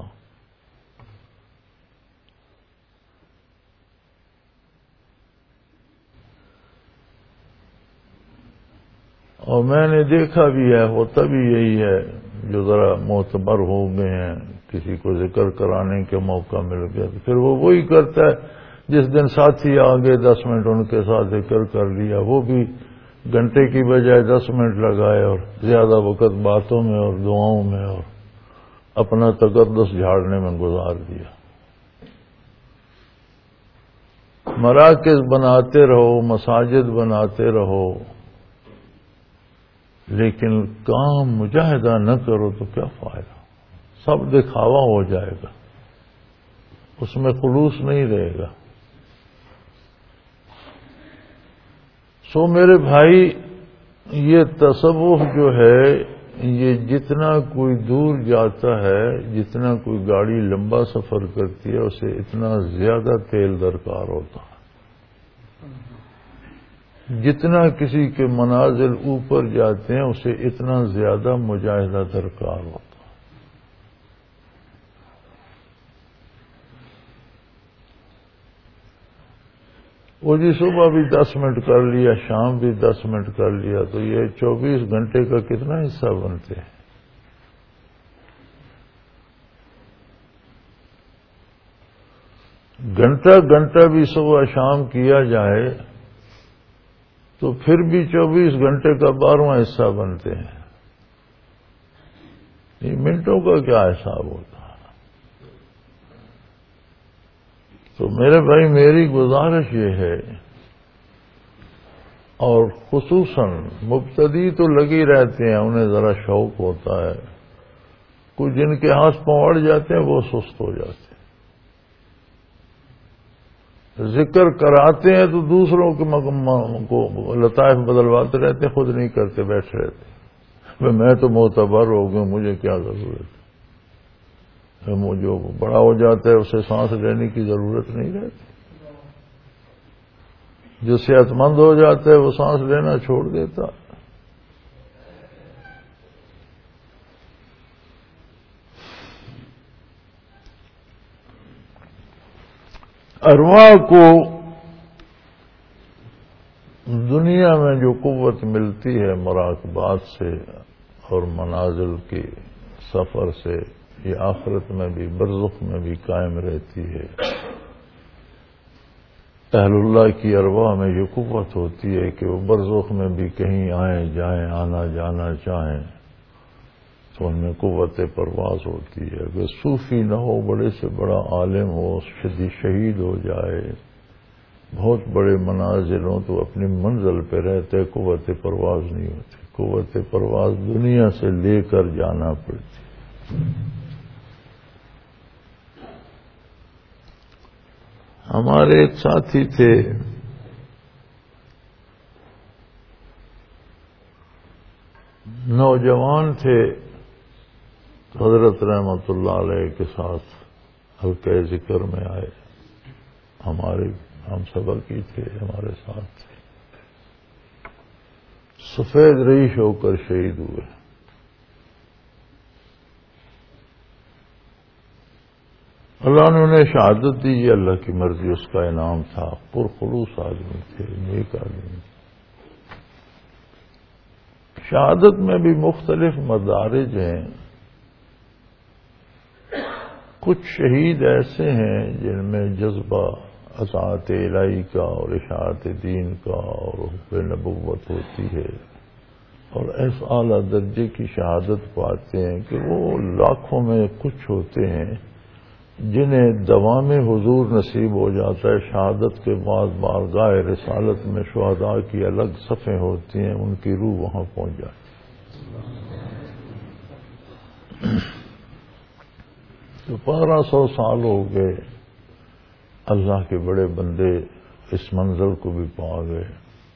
اور میں نے دیکھا بھی ہے، ہوتا بھی یہی ہے، جو ذرا معتبر ہو گئے ہیں، کسی کو ذکر کرانے کا موقع مل گیا تو پھر وہ وہی کرتا ہے، جس دن ساتھی آگے 10 منٹ ان کے ساتھ ذکر کر لیا، وہ بھی گھنٹے کی بجائے 10 منٹ لگائے اور زیادہ وقت باتوں میں اور دعاؤں میں اور اپنا تقدس جھاڑنے میں گزار دیا۔ مراکز بناتے رہو، مساجد بناتے رہو، لیکن کام مجاہدہ نہ کرو تو کیا فائدہ؟ سب دکھاوا ہو جائے گا، اس میں خلوص نہیں رہے گا۔ سو میرے بھائی، یہ تصوف جو ہے، یہ جتنا کوئی دور جاتا ہے، جتنا کوئی گاڑی لمبا سفر کرتی ہے، اسے اتنا زیادہ تیل درکار ہوتا ہے۔ جتنا کسی کے منازل اوپر جاتے ہیں، اسے اتنا زیادہ مجاہدہ درکار ہوتا ہے۔ وہ جی صبح بھی 10 منٹ کر لیا، شام بھی 10 منٹ کر لیا، تو یہ 24 گھنٹے کا کتنا حصہ بنتے ہیں؟ گھنٹہ گھنٹہ بھی صبح شام کیا جائے تو پھر بھی 24 گھنٹے کا 12واں حصہ بنتے ہیں۔ یہ منٹوں کا کیا حساب ہوتا؟ تو میرے بھائی، میری گزارش یہ ہے، اور خصوصاً مبتدی تو لگی رہتے ہیں، انہیں ذرا شوق ہوتا ہے، کچھ جن کے ہاتھ پاؤں اڑ جاتے ہیں وہ سست ہو جاتے ہیں، ذکر کراتے ہیں تو دوسروں کے کو لطائف بدلواتے رہتے ہیں، خود نہیں کرتے، بیٹھے رہتے۔ میں تو معتبر ہو گیا، مجھے کیا ضرورت ہے؟ جو بڑا ہو جاتا ہے اسے سانس لینے کی ضرورت نہیں رہتی، جو صحت مند ہو جاتا ہے وہ سانس لینا چھوڑ دیتا۔ ارواح کو دنیا میں جو قوت ملتی ہے مراقبات سے اور منازل کے سفر سے، یہ آخرت میں بھی برزخ میں بھی قائم رہتی ہے۔ اہل اللہ کی ارواح میں یہ قوت ہوتی ہے کہ وہ برزخ میں بھی کہیں آئیں جائیں، آنا جانا چاہیں تو ان میں قوت پرواز ہوتی ہے۔ اگر صوفی نہ ہو، بڑے سے بڑا عالم ہو، شہید ہو جائے، بہت بڑے منازل ہوں تو اپنی منزل پہ رہتے، قوت پرواز نہیں ہوتی۔ قوت پرواز دنیا سے لے کر جانا پڑتی۔ ہمارے ایک ساتھی تھے، نوجوان تھے، حضرت رحمت اللہ علیہ کے ساتھ حلقہ ذکر میں آئے، ہم سبق ہی تھے، ہمارے ساتھ تھے، سفید ریش ہو کر شہید ہوئے۔ اللہ نے انہیں شہادت دی، یہ اللہ کی مرضی، اس کا انعام تھا۔ پرخلوص آدمی تھے، نیک آدمی تھے۔ شہادت میں بھی مختلف مدارج ہیں۔ کچھ شہید ایسے ہیں جن میں جذبہ اطاعت الہی کا اور اشاعت دین کا اور حب نبوت ہوتی ہے، اور ایسا اعلیٰ درجے کی شہادت پاتے ہیں کہ وہ لاکھوں میں کچھ ہوتے ہیں جنہیں دوام حضور نصیب ہو جاتا ہے، شہادت کے بعد بارگاہ رسالت میں شہداء کی الگ صفیں ہوتی ہیں، ان کی روح وہاں پہنچ جاتی ہے۔ تو 1500 سال ہو گئے، اللہ کے بڑے بندے اس منزل کو بھی پا گئے۔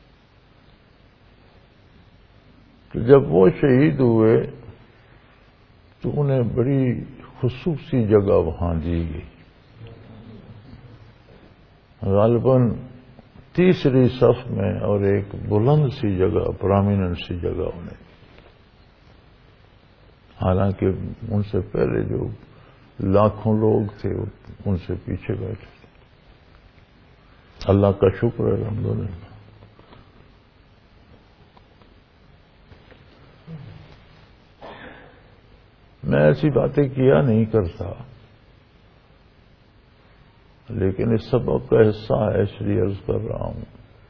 تو جب وہ شہید ہوئے تو انہیں بڑی خصوصی جگہ وہاں دی گئی، غالباً تیسری صف میں، اور ایک بلند سی جگہ، پرامیننٹ سی جگہ انہیں، حالانکہ ان سے پہلے جو لاکھوں لوگ تھے ان سے پیچھے بیٹھے۔ اللہ کا شکر ہے، الحمدللہ۔ میں ایسی باتیں کیا نہیں کرتا، لیکن اس سبق کا حصہ ہے، اس لیے عرض کر رہا ہوں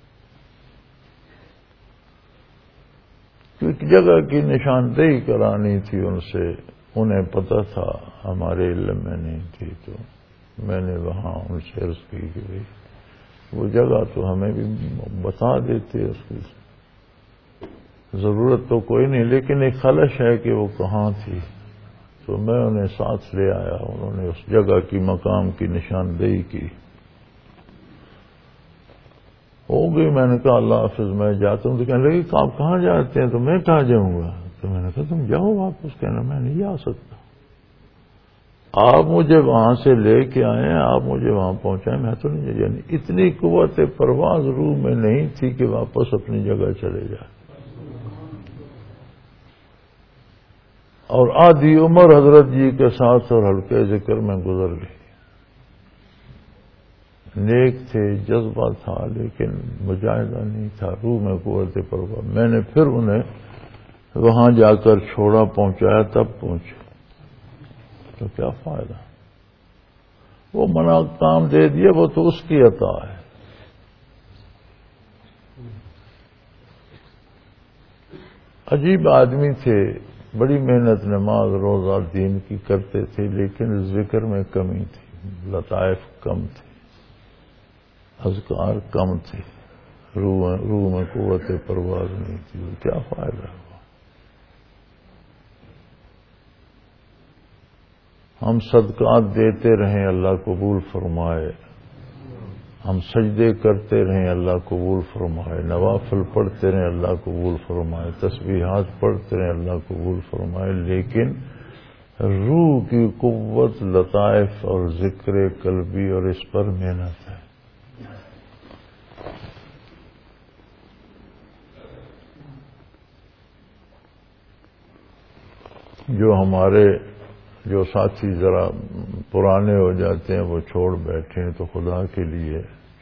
کہ ایک جگہ کی نشاندہی کرانی تھی ان سے، انہیں پتہ تھا، ہمارے علم میں نہیں تھی، تو میں نے وہاں ان سے عرض کی کہ بھائی وہ جگہ تو ہمیں بھی بتا دیتے، اس کی ضرورت تو کوئی نہیں، لیکن ایک خلش ہے کہ وہ کہاں تھی۔ تو میں انہیں ساتھ لے آیا، انہوں نے اس جگہ کی مقام کی نشاندہی کی۔ ہو گئی، میں نے کہا اللہ حافظ میں جاتا ہوں، تو کہنے لگے کہ آپ کہاں جاتے ہیں؟ تو میں کہاں جاؤں گا؟ تو میں نے کہا تم جاؤ واپس۔ کہنا میں نہیں جا سکتا، آپ مجھے وہاں سے لے کے آئے ہیں، آپ مجھے وہاں پہنچائیں، میں تو نہیں یعنی اتنی قوت پرواز روح میں نہیں تھی کہ واپس اپنی جگہ چلے جائے۔ اور آدھی عمر حضرت جی کے ساتھ اور حلقے ذکر میں گزر گئی۔ نیک تھے، جذبہ تھا، لیکن مجاہدہ نہیں تھا، روح میں قوت پرواز۔ میں نے پھر انہیں وہاں جا کر چھوڑا، پہنچایا، تب پہنچے، تو کیا فائدہ؟ وہ منع کام دے دیا، وہ تو اس کی عطا ہے۔ عجیب آدمی تھے، بڑی محنت نماز روزہ دین کی کرتے تھے، لیکن ذکر میں کمی تھی، لطائف کم تھے، اذکار کم تھے، روح میں قوت پرواز نہیں تھی، کیا فائدہ ہوا؟ ہم صدقات دیتے رہیں، اللہ قبول فرمائے، ہم سجدے کرتے رہیں، اللہ قبول فرمائے، نوافل پڑھتے رہیں، اللہ قبول فرمائے، تسبیحات پڑھتے رہیں، اللہ قبول فرمائے، لیکن روح کی قوت، لطائف اور ذکر قلبی، اور اس پر محنت ہے۔ جو ساتھی ذرا پرانے ہو جاتے ہیں، وہ چھوڑ بیٹھے ہیں، تو خدا کے لیے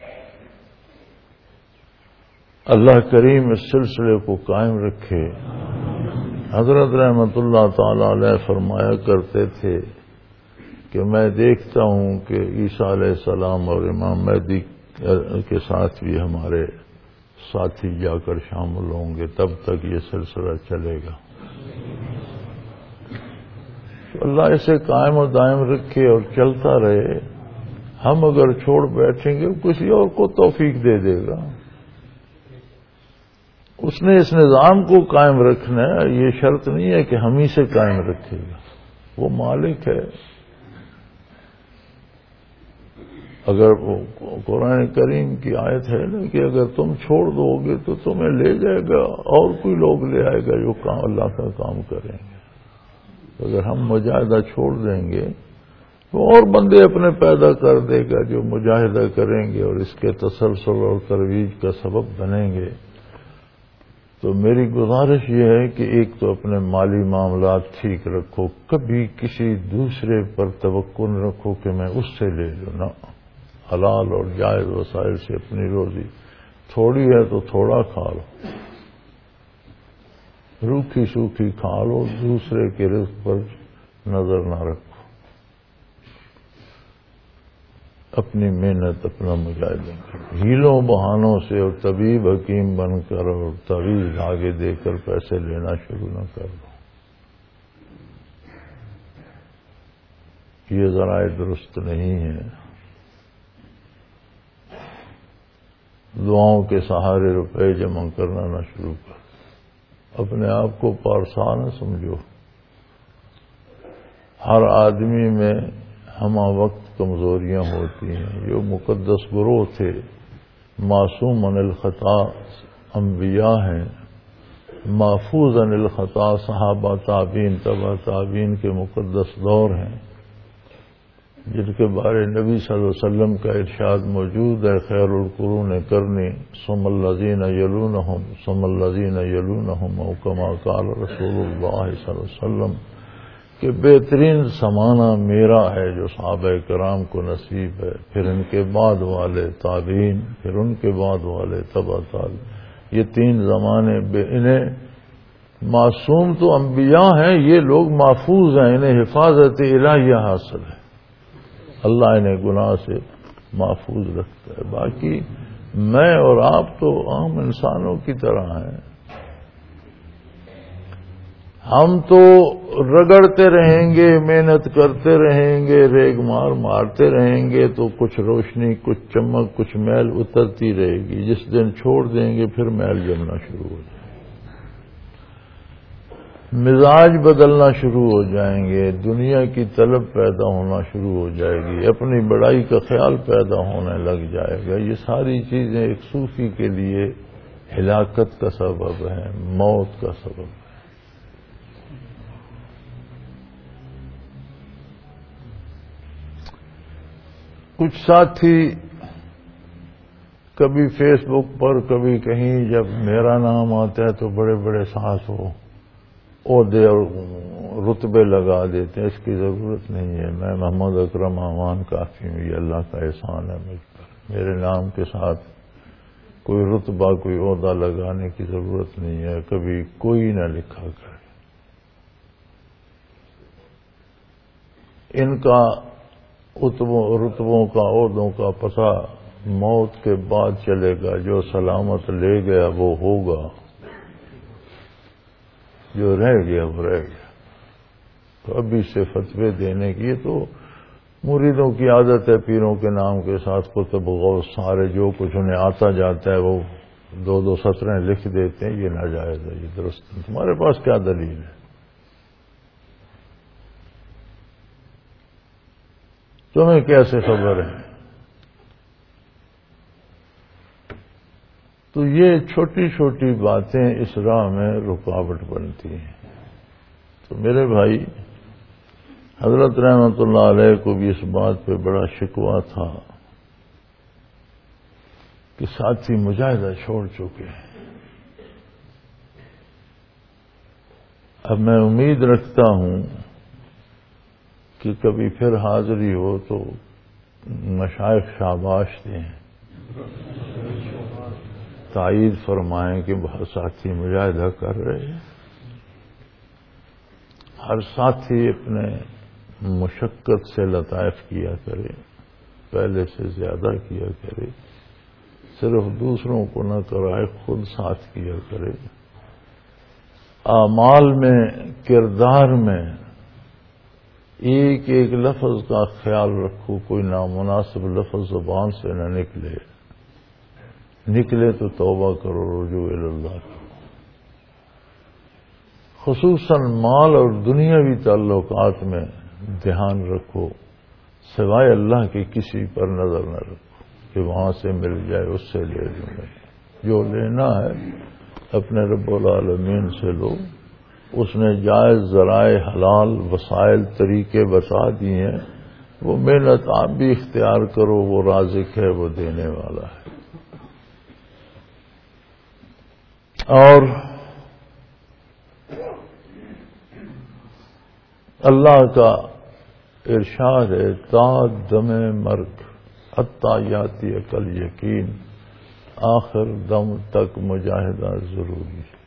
اللہ کریم اس سلسلے کو قائم رکھے۔ حضرت رحمت اللہ تعالی علیہ فرمایا کرتے تھے کہ میں دیکھتا ہوں کہ عیسیٰ علیہ السلام اور امام مہدی کے ساتھ بھی ہمارے ساتھی جا کر شامل ہوں گے، تب تک یہ سلسلہ چلے گا۔ اللہ اسے قائم و دائم رکھے اور چلتا رہے۔ ہم اگر چھوڑ بیٹھیں گے کسی اور کو توفیق دے دے گا، اس نے اس نظام کو قائم رکھنا ہے، یہ شرط نہیں ہے کہ ہم ہی سے قائم رکھے گا، وہ مالک ہے۔ اگر قرآن کریم کی آیت ہے نا کہ اگر تم چھوڑ دو گے تو تمہیں لے جائے گا اور کوئی لوگ لے آئے گا جو کام اللہ کا کام کریں گے۔ اگر ہم مجاہدہ چھوڑ دیں گے تو اور بندے اپنے پیدا کر دے گا جو مجاہدہ کریں گے اور اس کے تسلسل اور ترویج کا سبب بنیں گے۔ تو میری گزارش یہ ہے کہ ایک تو اپنے مالی معاملات ٹھیک رکھو، کبھی کسی دوسرے پر توقع نہ رکھو کہ میں اس سے لے لوں، نہ، حلال اور جائز وسائل سے اپنی روزی، تھوڑی ہے تو تھوڑا کھا لو، روکھی سوکھی کھا لو، دوسرے کے رزق پر نظر نہ رکھو، اپنی محنت، اپنا مجاہدہ کرو، ہیلوں بہانوں سے اور طبیب حکیم بن کر اور تعویذ آگے دے کر پیسے لینا شروع نہ کر دو۔ یہ ذرائع درست نہیں ہیں، دعاؤں کے سہارے روپے جمع کرنا نہ شروع کر، اپنے آپ کو پارسا نہ سمجھو۔ ہر آدمی میں ہمہ وقت کمزوریاں ہوتی ہیں۔ جو مقدس گروہ تھے، معصوم عن الخطا انبیاء ہیں، محفوظ عن الخطا صحابہ تابعین تبع تابعین کے مقدس دور ہیں، جن کے بارے نبی صلی اللہ علیہ وسلم کا ارشاد موجود ہے، خیر القرون قرنی ثم الذین یلونہم ثم الذین یلونہم او کما قال رسول اللہ صلی اللہ علیہ وسلم، کہ بہترین زمانہ میرا ہے جو صحابہ کرام کو نصیب ہے، پھر ان کے بعد والے تابعین، پھر ان کے بعد والے تبع تابعین۔ یہ تین زمانے انہیں معصوم تو انبیاء ہیں، یہ لوگ محفوظ ہیں، انہیں حفاظت الہیہ حاصل ہے، اللہ انہیں گناہ سے محفوظ رکھتا ہے۔ باقی میں اور آپ تو عام انسانوں کی طرح ہیں، ہم تو رگڑتے رہیں گے، محنت کرتے رہیں گے، ریگ مار مارتے رہیں گے تو کچھ روشنی، کچھ چمک، کچھ میل اترتی رہے گی۔ جس دن چھوڑ دیں گے پھر میل جمنا شروع ہو جائے، مزاج بدلنا شروع ہو جائیں گے، دنیا کی طلب پیدا ہونا شروع ہو جائے گی، اپنی بڑائی کا خیال پیدا ہونے لگ جائے گا۔ یہ ساری چیزیں ایک صوفی کے لیے ہلاکت کا سبب ہے، موت کا سبب ہے۔ کچھ ساتھی کبھی فیس بک پر، کبھی کہیں جب میرا نام آتا ہے تو بڑے بڑے سانس ہو عہدے اور رتبے لگا دیتے ہیں، اس کی ضرورت نہیں ہے۔ میں محمد اکرم امان کافی ہوں، یہ اللہ کا احسان ہے مجھ پر۔ میرے نام کے ساتھ کوئی رتبہ، کوئی عہدہ لگانے کی ضرورت نہیں ہے، کبھی کوئی نہ لکھا کرے۔ ان کا رتبوں کا، عہدوں کا پتہ موت کے بعد چلے گا۔ جو سلامت لے گیا وہ ہوگا، جو رہ گیا وہ رہ گیا۔ تو ابھی سے فتوے دینے کی، یہ تو مریدوں کی عادت ہے، پیروں کے نام کے ساتھ کتب غوث سارے جو کچھ انہیں آتا جاتا ہے وہ دو دو سطریں لکھ دیتے ہیں۔ یہ ناجائز ہے، یہ درست نہیں۔ تمہارے پاس کیا دلیل ہے؟ تمہیں کیسے خبر ہے؟ تو یہ چھوٹی چھوٹی باتیں اس راہ میں رکاوٹ بنتی ہیں۔ تو میرے بھائی، حضرت رحمت اللہ علیہ کو بھی اس بات پہ بڑا شکوہ تھا کہ ساتھی مجاہدہ چھوڑ چکے ہیں۔ اب میں امید رکھتا ہوں کہ کبھی پھر حاضری ہو تو مشائخ شاباش دیں، تائید فرمائیں کہ بہت ساتھی مجاہدہ کر رہے ہیں۔ ہر ساتھی اپنے مشقت سے لطائف کیا کرے، پہلے سے زیادہ کیا کرے، صرف دوسروں کو نہ کرائے، خود ساتھ کیا کرے۔ اعمال میں، کردار میں ایک ایک لفظ کا خیال رکھو، کوئی نامناسب لفظ زبان سے نہ نکلے تو توبہ کرو، رجوع اللہ کرو۔ خصوصاً مال اور دنیاوی تعلقات میں دھیان رکھو، سوائے اللہ کے کسی پر نظر نہ رکھو کہ وہاں سے مل جائے اس سے لے لوں میں۔ جو لینا ہے اپنے رب العالمین سے لو، اس نے جائز ذرائع، حلال وسائل، طریقے بتا دیے ہیں، وہ محنت آپ بھی اختیار کرو، وہ رازق ہے، وہ دینے والا ہے۔ اور اللہ کا ارشاد ہے، تا دم مرگ حتی یاتی عقل یقین، آخر دم تک مجاہدہ ضروری ہے۔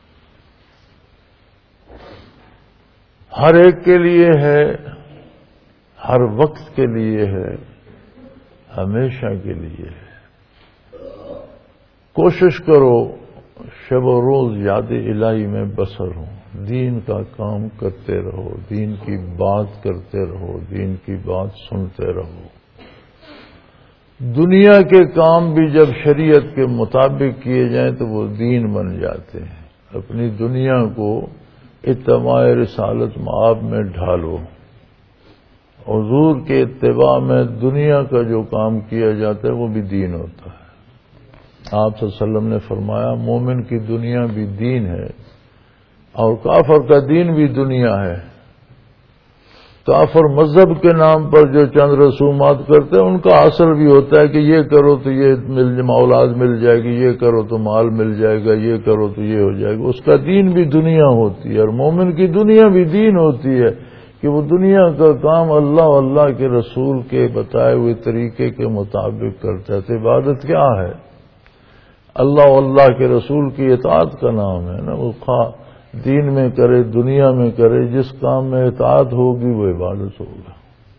ہر ایک کے لیے ہے، ہر وقت کے لیے ہے، ہمیشہ کے لیے ہے۔ کوشش کرو شب و روز یاد الہی میں بسر ہوں۔ دین کا کام کرتے رہو، دین کی بات کرتے رہو، دین کی بات سنتے رہو۔ دنیا کے کام بھی جب شریعت کے مطابق کیے جائیں تو وہ دین بن جاتے ہیں۔ اپنی دنیا کو اتباع رسالت مآب میں ڈھالو۔ حضور کے اتباع میں دنیا کا جو کام کیا جاتا ہے وہ بھی دین ہوتا ہے۔ آپ صلی اللہ علیہ وسلم نے فرمایا مومن کی دنیا بھی دین ہے اور کافر کا دین بھی دنیا ہے۔ کافر مذہب کے نام پر جو چند رسومات کرتے ہیں ان کا اصل بھی ہوتا ہے کہ یہ کرو تو یہ اولاد مل جائے گی، یہ کرو تو مال مل جائے گا، یہ کرو تو یہ ہو جائے گا۔ اس کا دین بھی دنیا ہوتی ہے اور مومن کی دنیا بھی دین ہوتی ہے کہ وہ دنیا کا کام اللہ و اللہ کے رسول کے بتائے ہوئے طریقے کے مطابق کرتا ہے۔ تو عبادت کیا ہے؟ اللہ و اللہ کے رسول کی اطاعت کا نام ہے نا۔ وہ خواہ دین میں کرے دنیا میں کرے، جس کام میں اطاعت ہوگی وہ عبادت ہوگا۔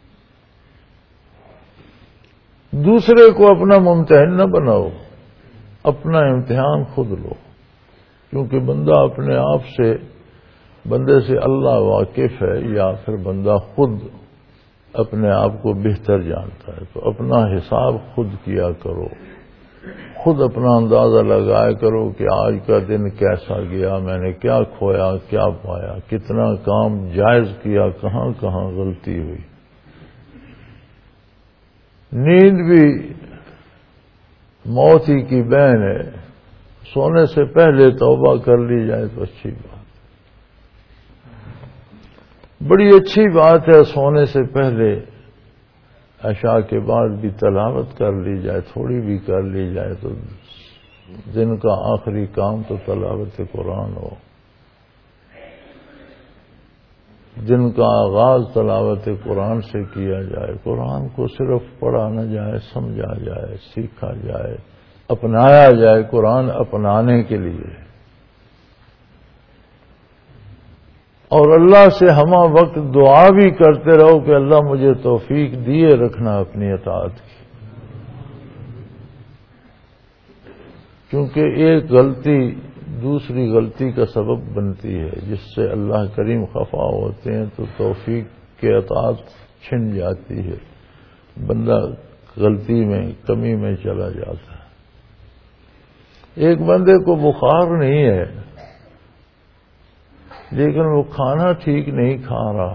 دوسرے کو اپنا ممتحن نہ بناؤ، اپنا امتحان خود لو، کیونکہ بندہ اپنے آپ سے، بندے سے اللہ واقف ہے یا پھر بندہ خود اپنے آپ کو بہتر جانتا ہے۔ تو اپنا حساب خود کیا کرو، خود اپنا اندازہ لگایا کرو کہ آج کا دن کیسا گیا، میں نے کیا کھویا، کیا پایا، کتنا کام جائز کیا، کہاں کہاں غلطی ہوئی۔ نیند بھی موت ہی کی بہن ہے، سونے سے پہلے توبہ کر لی جائے تو اچھی بات، بڑی اچھی بات ہے۔ سونے سے پہلے عشاء کے بعد بھی تلاوت کر لی جائے، تھوڑی بھی کر لی جائے تو دن کا آخری کام تو تلاوت قرآن ہو۔ دن کا آغاز تلاوت قرآن سے کیا جائے، قرآن کو صرف پڑھا نہ جائے، سمجھا جائے، سیکھا جائے، اپنایا جائے، قرآن اپنانے کے لیے۔ اور اللہ سے ہمہ وقت دعا بھی کرتے رہو کہ اللہ مجھے توفیق دیے رکھنا اپنی اطاعت کی، کیونکہ ایک غلطی دوسری غلطی کا سبب بنتی ہے، جس سے اللہ کریم خفا ہوتے ہیں تو توفیق کے اطاعت چھن جاتی ہے، بندہ غلطی میں کمی میں چلا جاتا ہے۔ ایک بندے کو بخار نہیں ہے لیکن وہ کھانا ٹھیک نہیں کھا رہا،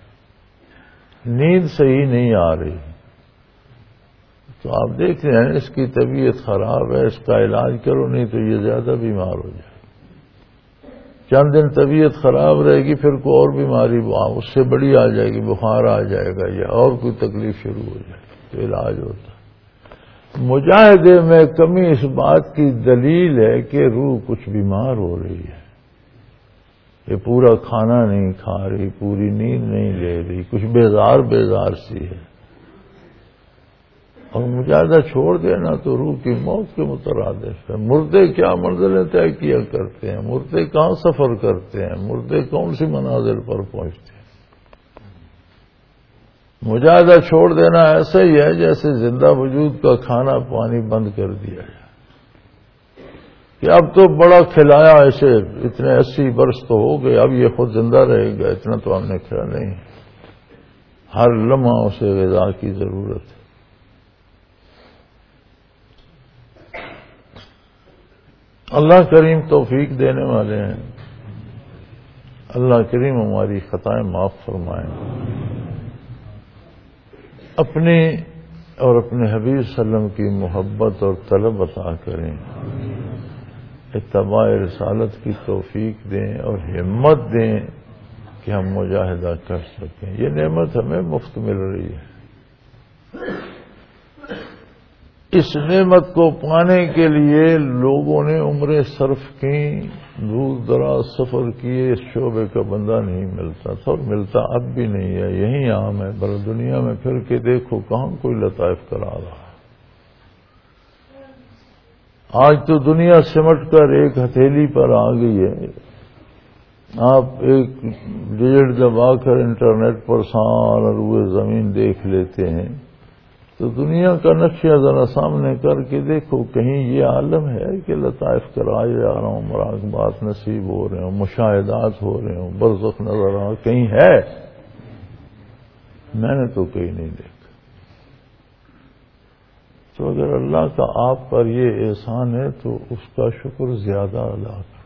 نیند صحیح نہیں آ رہی، تو آپ دیکھتے ہیں اس کی طبیعت خراب ہے، اس کا علاج کرو، نہیں تو یہ زیادہ بیمار ہو جائے۔ چند دن طبیعت خراب رہے گی، پھر کوئی اور بیماری اس سے بڑی آ جائے گی، بخار آ جائے گا یا اور کوئی تکلیف شروع ہو جائے گی، تو علاج ہوتا ہے۔ مجاہدے میں کمی اس بات کی دلیل ہے کہ روح کچھ بیمار ہو رہی ہے، یہ پورا کھانا نہیں کھا رہی، پوری نیند نہیں لے رہی، کچھ بیزار بیزار سی ہے، اور مجاہدہ چھوڑ دینا تو روح کی موت کے مترادف ہے۔ مردے کیا منزلیں طے کیا کرتے ہیں، مردے کہاں سفر کرتے ہیں، مردے کون سی منازل پر پہنچتے ہیں۔ مجاہدہ چھوڑ دینا ایسا ہی ہے جیسے زندہ وجود کا کھانا پانی بند کر دیا جائے کہ اب تو بڑا کھلایا، ایسے اتنے 80 برس تو ہو گئے، اب یہ خود زندہ رہے گا، اتنا تو ہم نے کھایا نہیں۔ ہر لمحہ اسے غذا کی ضرورت ہے۔ اللہ کریم توفیق دینے والے ہیں، اللہ کریم ہماری خطائیں معاف فرمائیں، اپنے اور اپنے حبیب صلی اللہ علیہ وسلم کی محبت اور طلب عطا کریں، اتباع رسالت کی توفیق دیں اور ہمت دیں کہ ہم مجاہدہ کر سکیں۔ یہ نعمت ہمیں مفت مل رہی ہے، اس نعمت کو پانے کے لیے لوگوں نے عمریں صرف کی، دور دراز سفر کیے، اس شعبے کا بندہ نہیں ملتا تھا اور ملتا اب بھی نہیں ہے، یہی عام ہے۔ بل دنیا میں پھر کے دیکھو کہاں کوئی لطائف کرا رہا ہے۔ آج تو دنیا سمٹ کر ایک ہتھیلی پر آ گئی ہے، آپ ایک ڈیجٹ دبا کر انٹرنیٹ پر سارا روئے زمین دیکھ لیتے ہیں، تو دنیا کا نقشہ ذرا سامنے کر کے دیکھو، کہیں یہ عالم ہے کہ لطائف کرائے جا رہا ہوں، مراقبات نصیب ہو رہے ہوں، مشاہدات ہو رہے ہوں، برزخ نظر آ کہیں ہے؟ میں نے تو کہیں نہیں دیکھا۔ تو اگر اللہ کا آپ پر یہ احسان ہے تو اس کا شکر زیادہ ادا کرو،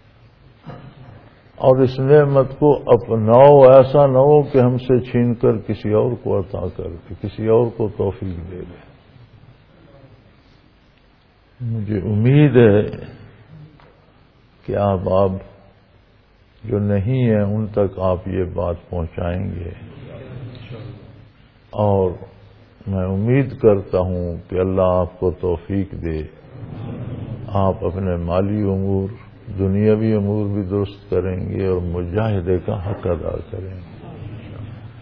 اور اس نعمت کو اپناؤ، ایسا نہ ہو کہ ہم سے چھین کر کسی اور کو عطا کر کے کسی اور کو توفیق دے دے۔ مجھے امید ہے کہ آپ جو نہیں ہیں ان تک آپ یہ بات پہنچائیں گے، اور میں امید کرتا ہوں کہ اللہ آپ کو توفیق دے، آپ اپنے مالی امور، دنیاوی امور بھی درست کریں گے اور مجاہدے کا حق ادا کریں گے۔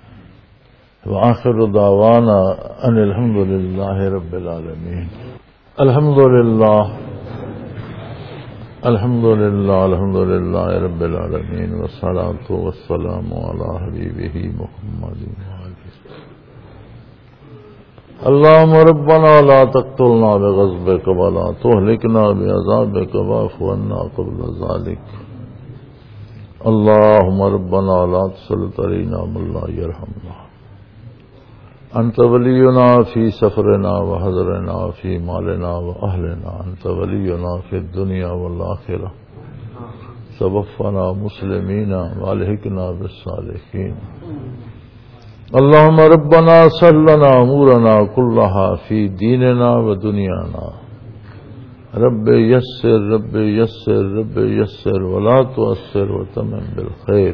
وآخر دعوانا ان الحمد للہ رب العالمین۔ الحمد للہ رب العالمین، والصلاة والسلام علی حبیبہ محمد اللهم ربنا لا تقتلنا بغضبك ولا تهلكنا بعذابك واعف عنا قبل ذلك اللهم ربنا لا تسلط علينا من لا يرحمنا أنت ولينا في سفرنا وحضرنا في مالنا وأهلنا أنت ولينا في الدنيا والآخرة توفنا مسلمين والحقنا بالصالحين اللهم ربنا سهلنا امورنا كلها في ديننا ودنيانا رب يسر ولا تؤثر وتمم بالخير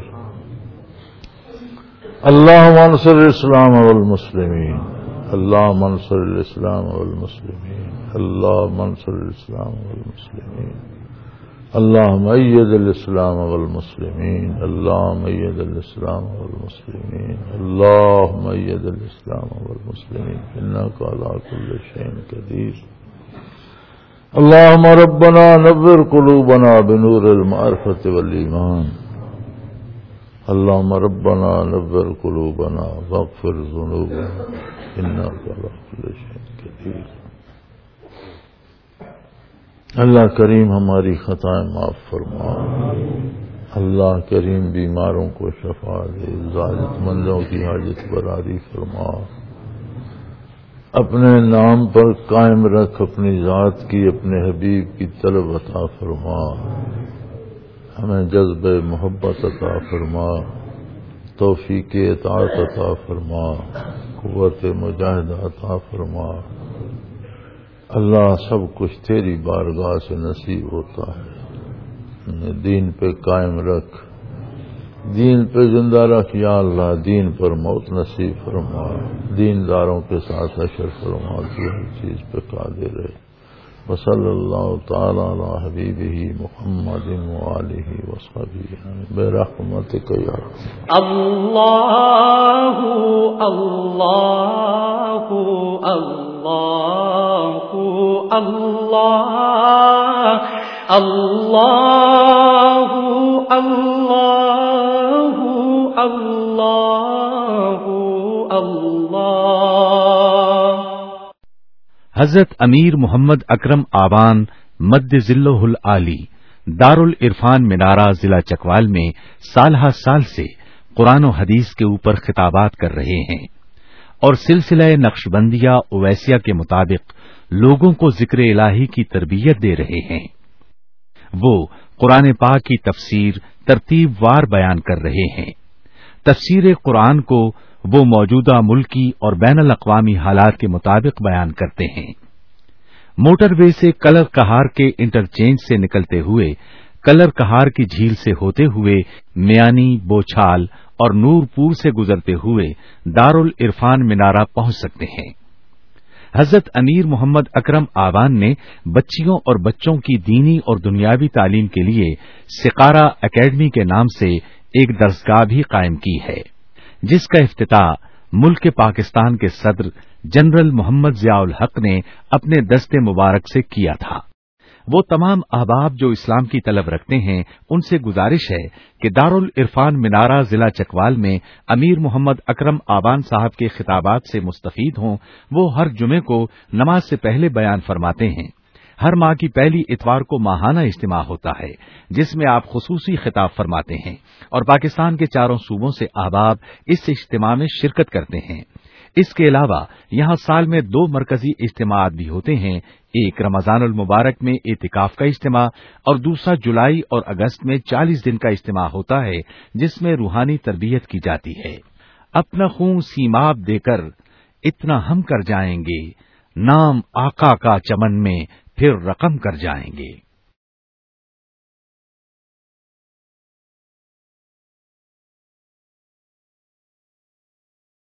اللهم انصر الاسلام والمسلمين اللهم انصر الاسلام والمسلمين اللهم انصر الاسلام والمسلمين اللهم أيد الإسلام والمسلمين اللهم أيد الإسلام والمسلمين اللهم أيد الإسلام والمسلمين إنك على كل شيء قدير اللهم ربنا نور قلوبنا بنور المعرفة والإيمان اللهم ربنا نور قلوبنا واغفر ذنوبنا إنك على كل شيء قدير اللہ کریم ہماری خطائیں معاف فرما، اللہ کریم بیماروں کو شفا دے، ضرورت مندوں کی حاجت براری فرما، اپنے نام پر قائم رکھ، اپنی ذات کی، اپنے حبیب کی طلب عطا فرما، ہمیں جذب محبت عطا فرما، توفیق اطاعت عطا فرما، قوت مجاہدہ عطا فرما۔ اللہ سب کچھ تیری بارگاہ سے نصیب ہوتا ہے، دین پہ قائم رکھ، دین پہ زندہ رکھ یا اللہ، دین پر موت نصیب فرما، دینداروں کے ساتھ حشر فرما، تو ہر چیز پہ قادر ہے۔ وصلی اللہ تعالی علی حبیبہ محمد وآلہ وصحبہ برحمتک یا اللہ اللہ اللہ اللہ اللہ اللہ اللہ۔ حضرت امیر محمد اکرم آبان مد ذلہ العالی دارالعرفان منارہ ضلع چکوال میں سالہ سال سے قرآن و حدیث کے اوپر خطابات کر رہے ہیں اور سلسلہ نقشبندیہ اویسیہ کے مطابق لوگوں کو ذکر الہی کی تربیت دے رہے ہیں۔ وہ قرآن پاک کی تفسیر ترتیب وار بیان کر رہے ہیں۔ تفسیر قرآن کو وہ موجودہ ملکی اور بین الاقوامی حالات کے مطابق بیان کرتے ہیں۔ موٹر وے سے کلر کہار کے انٹرچینج سے نکلتے ہوئے کلر کہار کی جھیل سے ہوتے ہوئے میانی، بوچھال اور نورپور سے گزرتے ہوئے دارالعرفان منارہ پہنچ سکتے ہیں۔ حضرت امیر محمد اکرم آبان نے بچیوں اور بچوں کی دینی اور دنیاوی تعلیم کے لیے سقارہ اکیڈمی کے نام سے ایک درسگاہ بھی قائم کی ہے، جس کا افتتاح ملک پاکستان کے صدر جنرل محمد ضیاء الحق نے اپنے دست مبارک سے کیا تھا۔ وہ تمام احباب جو اسلام کی طلب رکھتے ہیں ان سے گزارش ہے کہ دارالعرفان منارہ ضلع چکوال میں امیر محمد اکرم آبان صاحب کے خطابات سے مستفید ہوں۔ وہ ہر جمعے کو نماز سے پہلے بیان فرماتے ہیں۔ ہر ماہ کی پہلی اتوار کو ماہانہ اجتماع ہوتا ہے جس میں آپ خصوصی خطاب فرماتے ہیں اور پاکستان کے چاروں صوبوں سے احباب اس اجتماع میں شرکت کرتے ہیں۔ اس کے علاوہ یہاں سال میں 2 مرکزی اجتماعات بھی ہوتے ہیں، ایک رمضان المبارک میں اعتکاف کا اجتماع اور دوسرا جولائی اور اگست میں 40 دن کا اجتماع ہوتا ہے جس میں روحانی تربیت کی جاتی ہے۔ اپنا خون سیماب دے کر اتنا ہم کر جائیں گے، نام آقا کا چمن میں پھر رقم کر جائیں گے۔